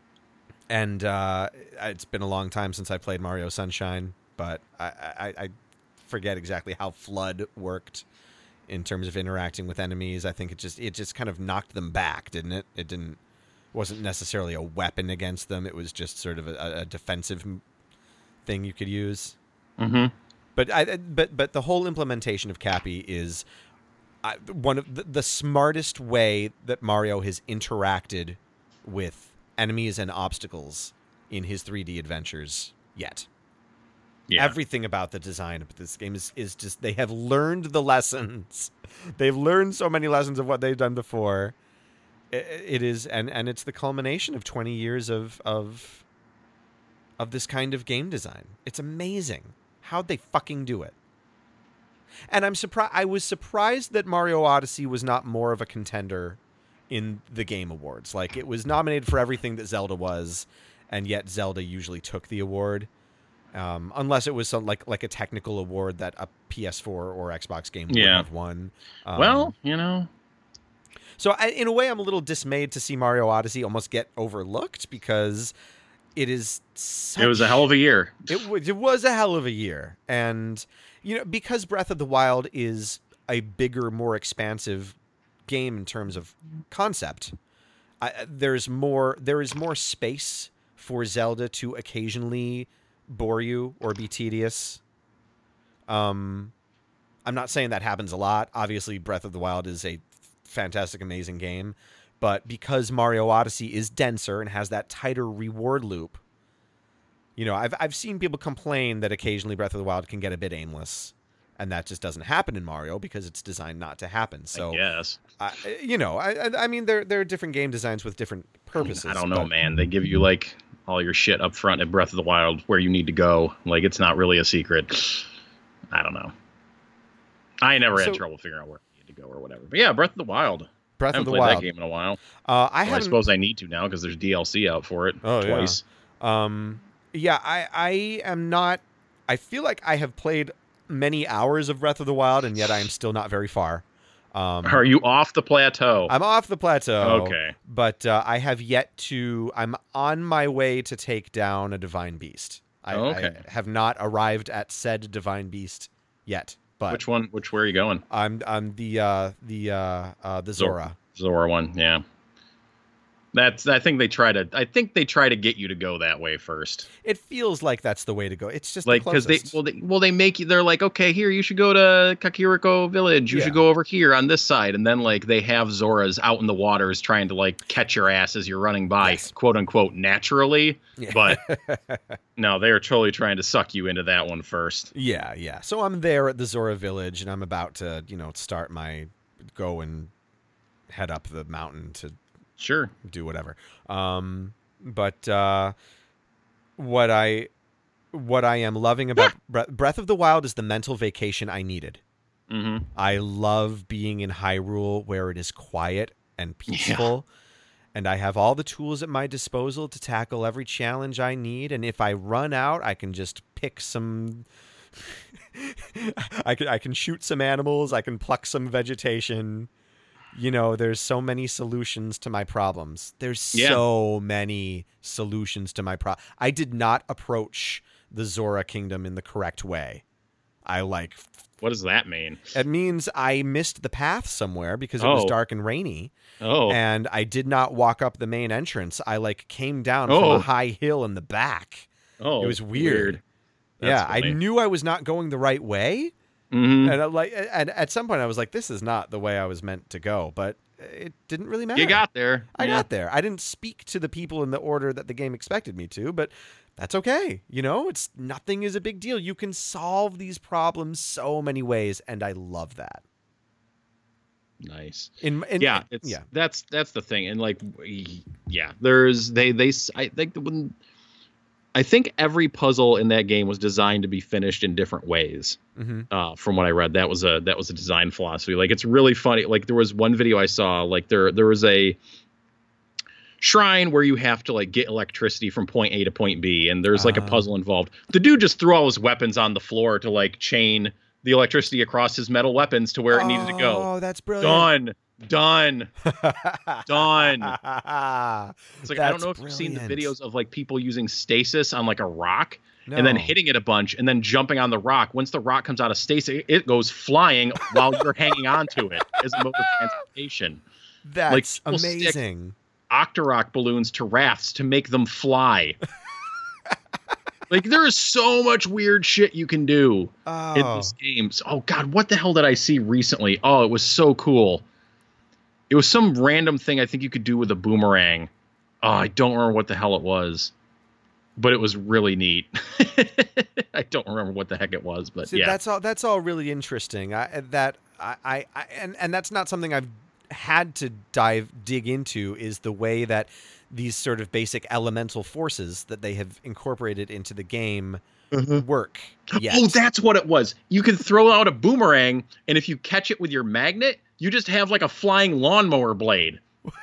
it's been a long time since I played Mario Sunshine, but I forget exactly how FLUDD worked in terms of interacting with enemies. I think it just kind of knocked them back, didn't it? It wasn't necessarily a weapon against them. It was just sort of a defensive thing you could use. Mm-hmm. But the whole implementation of Cappy is one of the smartest way that Mario has interacted with enemies and obstacles in his 3D adventures yet. Yeah. Everything about the design of this game is just, they have learned the lessons. They've learned so many lessons of what they've done before. It is, and it's the culmination of 20 years of this kind of game design. It's amazing. How'd they fucking do it? And I was surprised that Mario Odyssey was not more of a contender in the Game Awards. Like, it was nominated for everything that Zelda was, and yet Zelda usually took the award. Unless it was some like a technical award that a PS4 or Xbox game would have won. Well, you know. So in a way, I'm a little dismayed to see Mario Odyssey almost get overlooked because it is it was a hell of a year. It was a hell of a year. And, because Breath of the Wild is a bigger, more expansive game in terms of concept, there is more space for Zelda to occasionally bore you or be tedious. I'm not saying that happens a lot. Obviously, Breath of the Wild is a fantastic, amazing game. But because Mario Odyssey is denser and has that tighter reward loop, I've seen people complain that occasionally Breath of the Wild can get a bit aimless. And that just doesn't happen in Mario because it's designed not to happen. So, yes, I mean, there are different game designs with different purposes. I don't know, man. They give you like all your shit up front at Breath of the Wild where you need to go. Like, it's not really a secret. I don't know. I never had trouble figuring out where I need to go or whatever. But yeah, Breath of the Wild. I haven't played that game in a while. I suppose I need to now because there's DLC out for it twice. Yeah. I am not. I feel like I have played many hours of Breath of the Wild, and yet I am still not very far. Are you off the plateau? I'm off the plateau. Okay. But I have yet to... I'm on my way to take down a Divine Beast. I have not arrived at said Divine Beast yet. But which one? Where are you going? I'm the Zora. Zora one, yeah. I think they try to get you to go that way first. It feels like that's the way to go. It's just like because they make you. They're like, okay, here you should go to Kakariko Village. You should go over here on this side, and then like they have Zoras out in the waters trying to like catch your ass as you're running by, quote unquote, naturally. Yeah. But no, they are totally trying to suck you into that one first. Yeah. So I'm there at the Zora Village, and I'm about to start my go and head up the mountain to. Sure. Do whatever. But what I am loving about Breath of the Wild is the mental vacation I needed. Mm-hmm. I love being in Hyrule where it is quiet and peaceful. Yeah. And I have all the tools at my disposal to tackle every challenge I need. And if I run out, I can just pick some... I can shoot some animals. I can pluck some vegetation. There's so many solutions to my problems. There's so many solutions to my problem. I did not approach the Zora Kingdom in the correct way. What does that mean? It means I missed the path somewhere because it was dark and rainy. Oh. And I did not walk up the main entrance. I came down from a high hill in the back. Oh. It was weird. Yeah, funny. I knew I was not going the right way. Mm-hmm. And at some point I was like, this is not the way I was meant to go, but it didn't really matter. You got there. I got there. I didn't speak to the people in the order that the game expected me to, but that's okay. It's nothing is a big deal. You can solve these problems so many ways, and I love that. Nice. That's the thing. And there's I think every puzzle in that game was designed to be finished in different ways. Mm-hmm. From what I read, that was a design philosophy. Like, it's really funny. Like, there was one video I saw. Like, there was a shrine where you have to like get electricity from point A to point B, and there's like a puzzle involved. The dude just threw all his weapons on the floor to like chain the electricity across his metal weapons to where it needed to go. Oh, that's brilliant. Done. It's like, That's I don't know if you've seen the videos of like people using stasis on like a rock and then hitting it a bunch and then jumping on the rock. Once the rock comes out of stasis, it goes flying while you're hanging on to it as a mode of transportation. That's amazing. Octorok balloons to rafts to make them fly. Like, there is so much weird shit you can do in these games. Oh, God, what the hell did I see recently? Oh, it was so cool. It was some random thing I think you could do with a boomerang. Oh, I don't remember what the hell it was. But it was really neat. I don't remember what the heck it was, but see, yeah. That's all really interesting. And that's not something I've had to dig into, is the way that these sort of basic elemental forces that they have incorporated into the game work. Yet. Oh, that's what it was. You can throw out a boomerang, and if you catch it with your magnet, you just have like a flying lawnmower blade.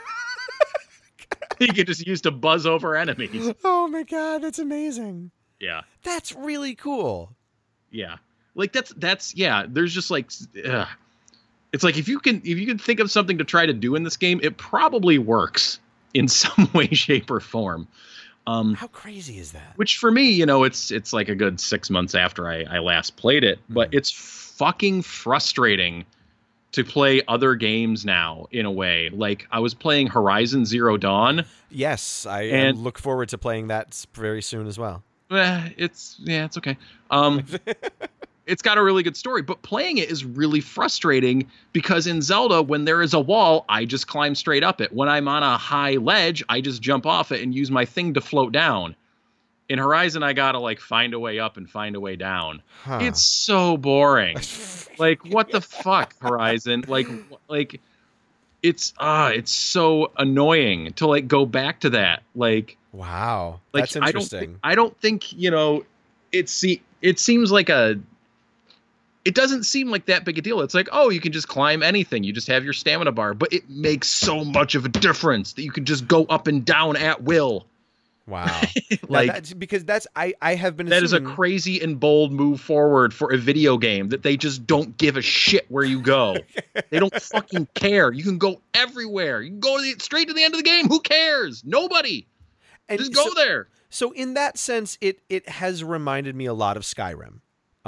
You can just use to buzz over enemies. Oh my God, that's amazing. Yeah. That's really cool. Yeah. Like that's there's just like it's like if you can think of something to try to do in this game, it probably works in some way, shape, or form. How crazy is that? Which for me, you know, it's like a good 6 months after I last played it, but it's fucking frustrating to play other games now in a way. Like I was playing Horizon Zero Dawn. Yes, I look forward to playing that very soon as well. It's okay. It's got a really good story, but playing it is really frustrating because in Zelda, when there is a wall, I just climb straight up it. When I'm on a high ledge, I just jump off it and use my thing to float down. In Horizon, I gotta like find a way up and find a way down. Huh. It's so boring. Like, what the fuck, Horizon? Like it's so annoying to like go back to that. Like, wow, that's interesting. I don't think you know. It seems like it doesn't seem like that big a deal. It's like, oh, you can just climb anything. You just have your stamina bar, but it makes so much of a difference that you can just go up and down at will. Wow. Like I have been assuming that is a crazy and bold move forward for a video game that they just don't give a shit where you go. They don't fucking care. You can go everywhere. You can go straight to the end of the game. Who cares? Nobody. And just go there. So in that sense, it has reminded me a lot of Skyrim.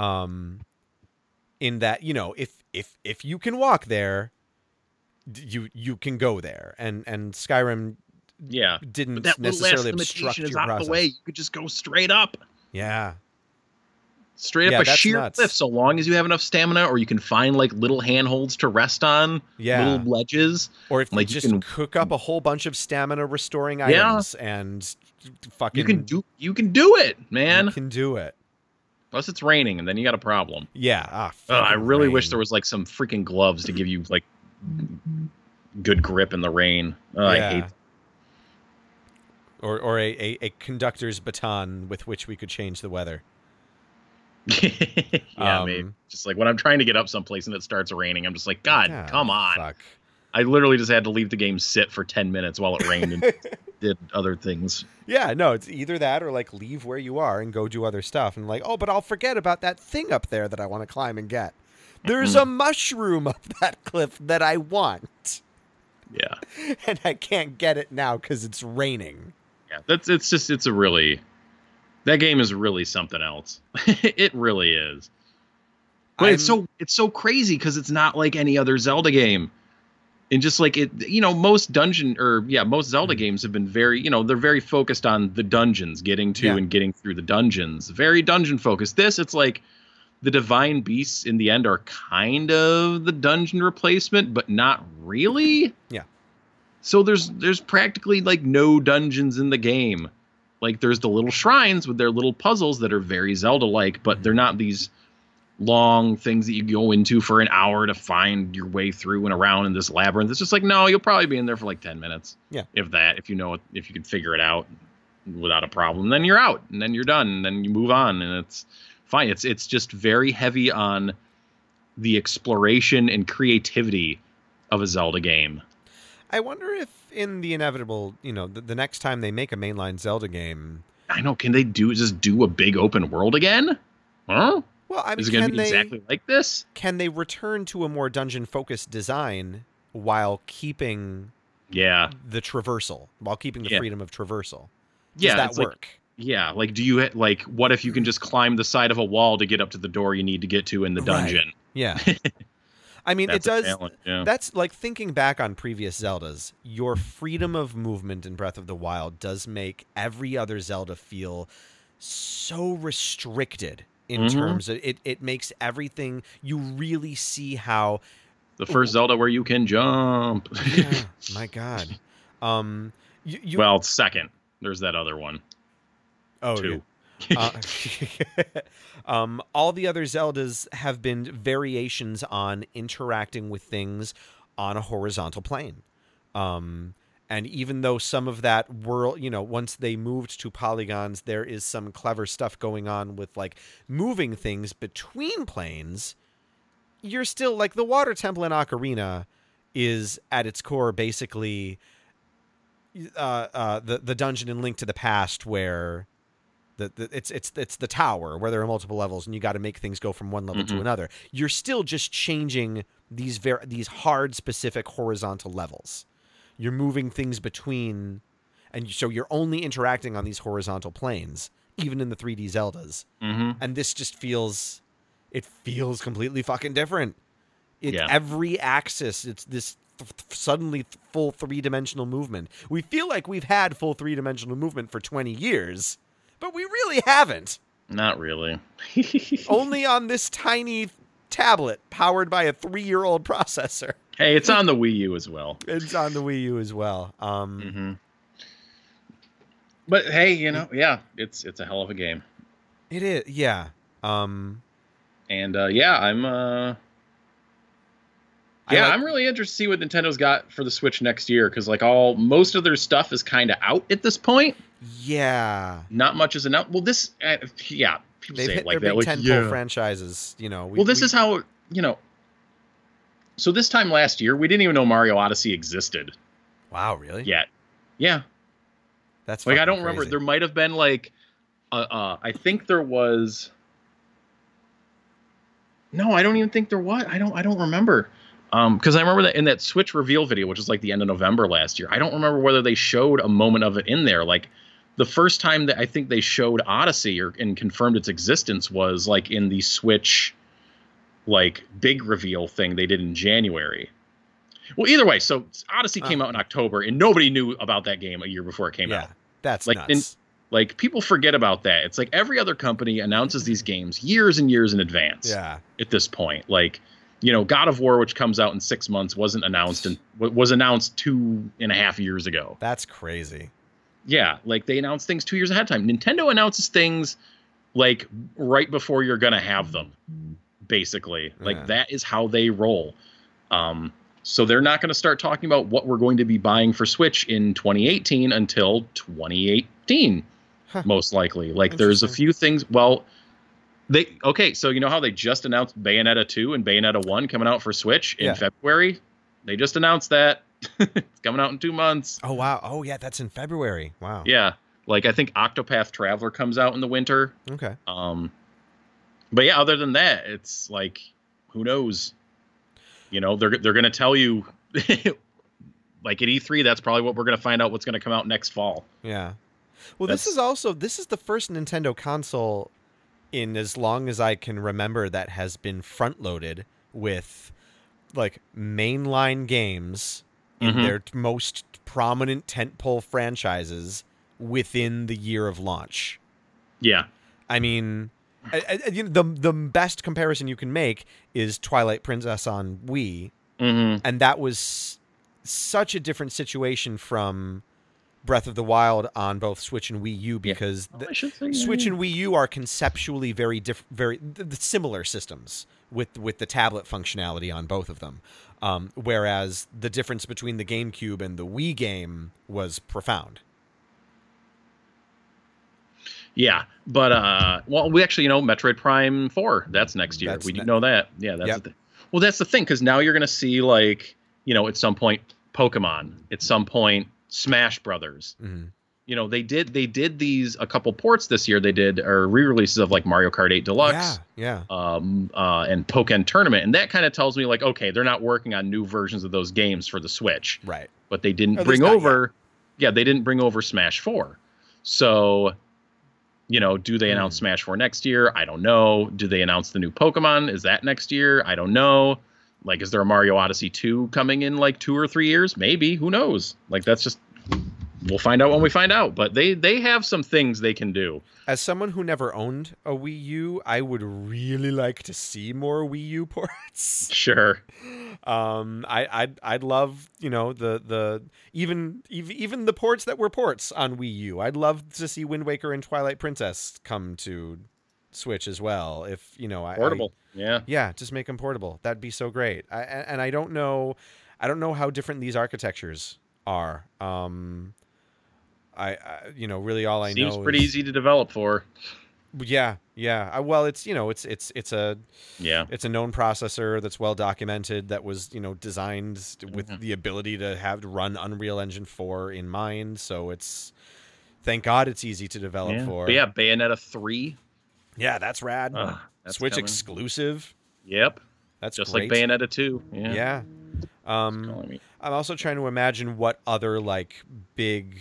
In that, you know, if you can walk there, you can go there, and Skyrim, didn't necessarily obstruct your process. The way you could just go straight up, straight up a sheer cliff, so long as you have enough stamina, or you can find like little handholds to rest on, little ledges, or if like you can cook up a whole bunch of stamina restoring items, and fucking you can do it, man. You can do it. Plus it's raining, and then you got a problem. Yeah. I really wish there was like some freaking gloves to give you like good grip in the rain. I hate. Or a conductor's baton with which we could change the weather. Maybe. Just like when I'm trying to get up someplace and it starts raining, I'm just like, God, come on. Fuck. I literally just had to leave the game sit for 10 minutes while it rained and did other things. Yeah, no, it's either that or like leave where you are and go do other stuff. And like, oh, but I'll forget about that thing up there that I want to climb and get. There's a mushroom up that cliff that I want. Yeah. And I can't get it now because it's raining. Yeah, that game is really something else. It really is. But it's so crazy because it's not like any other Zelda game. And just like it, you know, most Zelda games have been very, you know, they're very focused on the dungeons, getting to and getting through the dungeons. Very dungeon focused. It's like the divine beasts in the end are kind of the dungeon replacement, but not really. Yeah. So there's practically like no dungeons in the game. Like there's the little shrines with their little puzzles that are very Zelda-like, but they're not these long things that you go into for an hour to find your way through and around in this labyrinth. It's just like, no, you'll probably be in there for like 10 minutes. Yeah. If you can figure it out without a problem, then you're out and then you're done and then you move on and it's fine. It's just very heavy on the exploration and creativity of a Zelda game. I wonder if in the inevitable, you know, the next time they make a mainline Zelda game, I know, can they just do a big open world again? Huh? Well, I mean, is it going to be exactly like this? Can they return to a more dungeon-focused design while keeping the traversal, while keeping the freedom of traversal? Does that work? Like do you what if you can just climb the side of a wall to get up to the door you need to get to in the dungeon? Right. Yeah. I mean, it does. That's like thinking back on previous Zeldas. Your freedom of movement in Breath of the Wild does make every other Zelda feel so restricted. In terms of it makes everything, you really see how the first Zelda where you can jump. Yeah, my God. Well, second, there's that other one. Oh, two. All the other Zeldas have been variations on interacting with things on a horizontal plane. And even though some of that world, you know, once they moved to polygons, there is some clever stuff going on with like moving things between planes, you're still like the water temple in Ocarina is at its core basically the dungeon in Link to the Past where it's the tower where there are multiple levels and you got to make things go from one level to another. You're still just changing these hard, specific horizontal levels. You're moving things between, and so you're only interacting on these horizontal planes, even in the 3D Zeldas. Mm-hmm. And this just feels completely fucking different. Every axis, it's this suddenly full 3-dimensional movement. We feel like we've had full 3-dimensional movement for 20 years, but we really haven't. Not really. Only on this tiny tablet powered by a 3-year-old processor. Hey, it's on the Wii U as well. It's on the Wii U as well. Mm-hmm. But hey, it's a hell of a game. It is, yeah. I'm really interested to see what Nintendo's got for the Switch next year, because most of their stuff is kind of out at this point. Yeah, not much is announced. Well, this, people they've say hit it like their that. Big tentpole franchises, This is how So this time last year, we didn't even know Mario Odyssey existed. Wow, really? Yet, yeah. That's I don't remember. There might have been I think there was. No, I don't even think there was. I don't remember. Because I remember that in that Switch reveal video, which was the end of November last year. I don't remember whether they showed a moment of it in there. The first time that I think they showed Odyssey and confirmed its existence was in the Switch, big reveal thing they did in January. Well, either way, so Odyssey came out in October, and nobody knew about that game a year before it came out. That's nuts. People forget about that. It's every other company announces these games years and years in advance. Yeah. At this point, God of War, which comes out in 6 months, wasn't announced and was announced 2.5 years ago. That's crazy. Yeah, they announce things 2 years ahead of time. Nintendo announces things right before you're gonna have them. Basically, that is how they roll. So they're not going to start talking about what we're going to be buying for Switch in 2018 until 2018, most likely. There's a few things. Well, so you know how they just announced Bayonetta 2 and Bayonetta 1 coming out for Switch in February? They just announced that. It's coming out in 2 months. Oh, wow. Oh, yeah, that's in February. Wow. Yeah. I think Octopath Traveler comes out in the winter. Okay. But yeah, other than that, it's who knows? They're going to tell you, at E3, that's probably what we're going to find out what's going to come out next fall. Yeah. Well, this is the first Nintendo console in as long as I can remember that has been front-loaded with, mainline games in their most prominent tentpole franchises within the year of launch. Yeah. I mean, the best comparison you can make is Twilight Princess on Wii, and that was such a different situation from Breath of the Wild on both Switch and Wii U, because Switch and Wii U are conceptually very similar systems with the tablet functionality on both of them, whereas the difference between the GameCube and the Wii game was profound. Yeah, but we actually Metroid Prime 4. That's next year. We do know that. Yeah, that's the thing. Well, that's the thing, because now you're going to see at some point Pokemon, at some point Smash Brothers. Mm-hmm. They did these a couple ports this year. They did re-releases of Mario Kart 8 Deluxe. Yeah. And Pokken Tournament, and that kind of tells me okay, they're not working on new versions of those games for the Switch. Right. But they didn't bring over. Yeah, they didn't bring over Smash 4. So. Do they announce Smash 4 next year? I don't know. Do they announce the new Pokemon? Is that next year? I don't know. Is there a Mario Odyssey 2 coming in 2 or 3 years? Maybe. Who knows? That's just, we'll find out when we find out. But they have some things they can do. As someone who never owned a Wii U, I would really like to see more Wii U ports. Sure. I'd love, the even the ports that were ports on Wii U. I'd love to see Wind Waker and Twilight Princess come to Switch as well. If portable, yeah, just make them portable. That'd be so great. I don't know how different these architectures are. Really all I know seems pretty easy to develop for. Yeah. Well, it's it's a known processor that's well documented, that was designed with the ability to run Unreal Engine 4 in mind. So thank God it's easy to develop for. But yeah, Bayonetta 3. Yeah, that's rad. That's Switch coming. Exclusive. Yep. That's just great. like Bayonetta 2. Yeah. I'm also trying to imagine what other big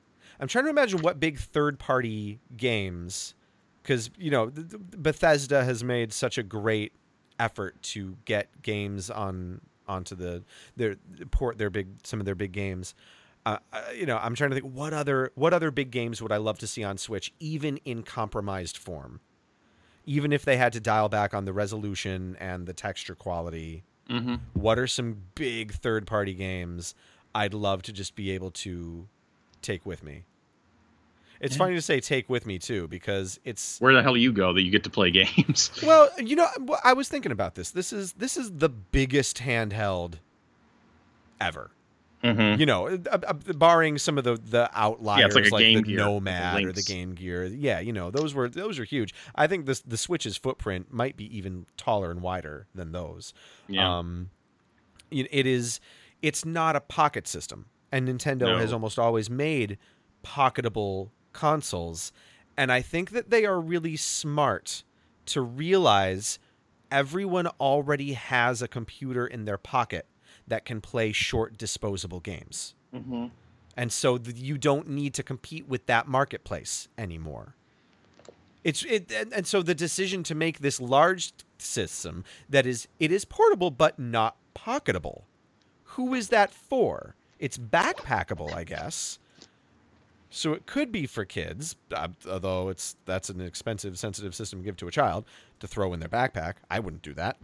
third-party games, because Bethesda has made such a great effort to get games onto some of their big games. I'm trying to think what other big games would I love to see on Switch, even in compromised form, even if they had to dial back on the resolution and the texture quality. Mm-hmm. What are some big third-party games I'd love to just be able to take with me? It's funny to say take with me, too, because it's... Where the hell do you go that you get to play games? Well, I was thinking about this. This is the biggest handheld ever. Mm-hmm. Barring some of the outliers, like the Gear, Nomad or the Game Gear. Yeah, those are huge. I think the Switch's footprint might be even taller and wider than those. Yeah. It's not a pocket system, and Nintendo has almost always made pocketable consoles, and I think that they are really smart to realize everyone already has a computer in their pocket that can play short, disposable games. Mm-hmm. And so you don't need to compete with that marketplace anymore. And so the decision to make this large system it is portable but not pocketable. Who is that for? It's backpackable, I guess. So it could be for kids, although that's an expensive, sensitive system to give to a child to throw in their backpack. I wouldn't do that.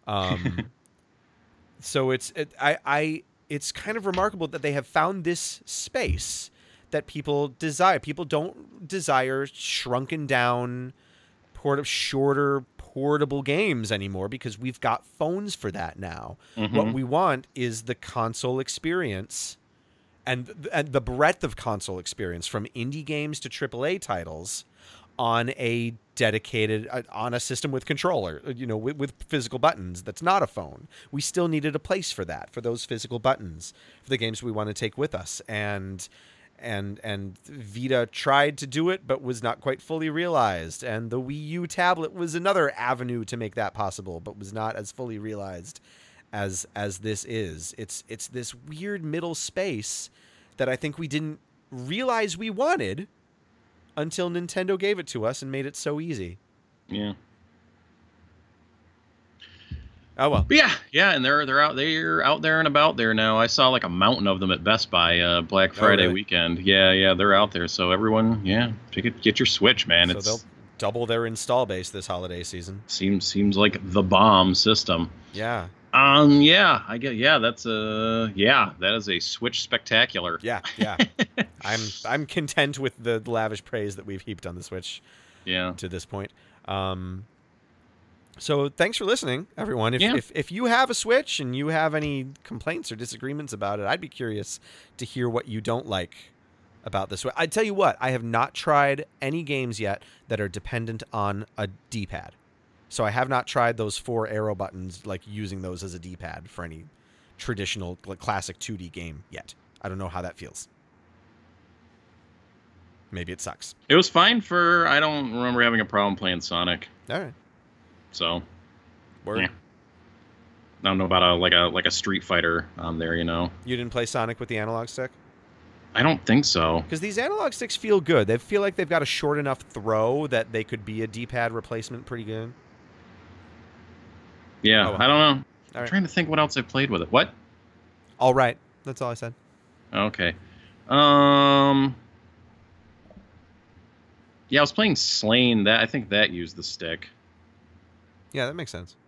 So it's kind of remarkable that they have found this space that people desire. People don't desire shrunken down, shorter portable games anymore because we've got phones for that now. Mm-hmm. What we want is the console experience and the breadth of console experience, from indie games to AAA titles, on a dedicated, on a system with controller, with physical buttons. That's not a phone. We still needed a place for that, for those physical buttons, for the games we want to take with us. And Vita tried to do it, but was not quite fully realized. And the Wii U tablet was another avenue to make that possible, but was not as fully realized as this is. It's this weird middle space that I think we didn't realize we wanted until Nintendo gave it to us and made it so easy. Yeah. Oh well. But yeah, and they're out there and about there now. I saw like a mountain of them at Best Buy Black Friday weekend. Yeah, they're out there. So everyone, get your Switch, man. So they'll double their install base this holiday season. Seems like the bomb system. Yeah. I get. That is a Switch spectacular. Yeah. I'm content with the lavish praise that we've heaped on the Switch. Yeah. To this point. So thanks for listening, everyone. If you have a Switch and you have any complaints or disagreements about it, I'd be curious to hear what you don't like about this. I tell you what, I have not tried any games yet that are dependent on a D-pad. So I have not tried those 4 arrow buttons, like using those as a D-pad for any traditional, classic 2D game yet. I don't know how that feels. Maybe it sucks. It was fine I don't remember having a problem playing Sonic. All right. So, Word. Yeah. I don't know about a Street Fighter on there, You didn't play Sonic with the analog stick? I don't think so. Because these analog sticks feel good. They feel like they've got a short enough throw that they could be a D-pad replacement pretty good. Yeah, I don't know. I'm trying to think what else I played with it. What? All right. That's all I said. Okay. Yeah, I was playing Slain. I think that used the stick. Yeah, that makes sense.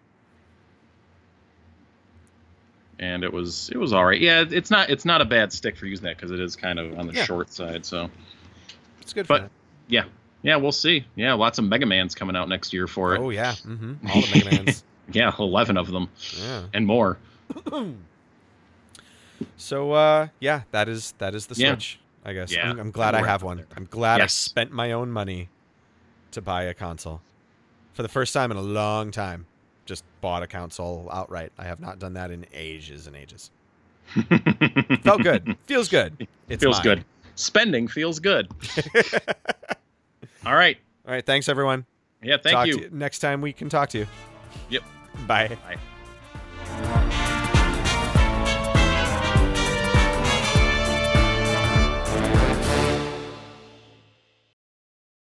And it was all right. Yeah, it's not a bad stick for using that because it is kind of on the short side. So it's good for that. Yeah, we'll see. Yeah, lots of Mega Mans coming out next year for it. Oh yeah, all the Mega Mans. Yeah, 11 of them. Yeah, and more. So that is the Switch. I guess. Yeah. I'm glad I have one. I'm glad I spent my own money to buy a console for the first time in a long time. Just bought a console outright. I have not done that in ages and ages. Felt good. Feels good. It feels good. Spending feels good. All right. Thanks, everyone. Yeah, thank you. Next time we can talk to you. Yep. Bye. Bye.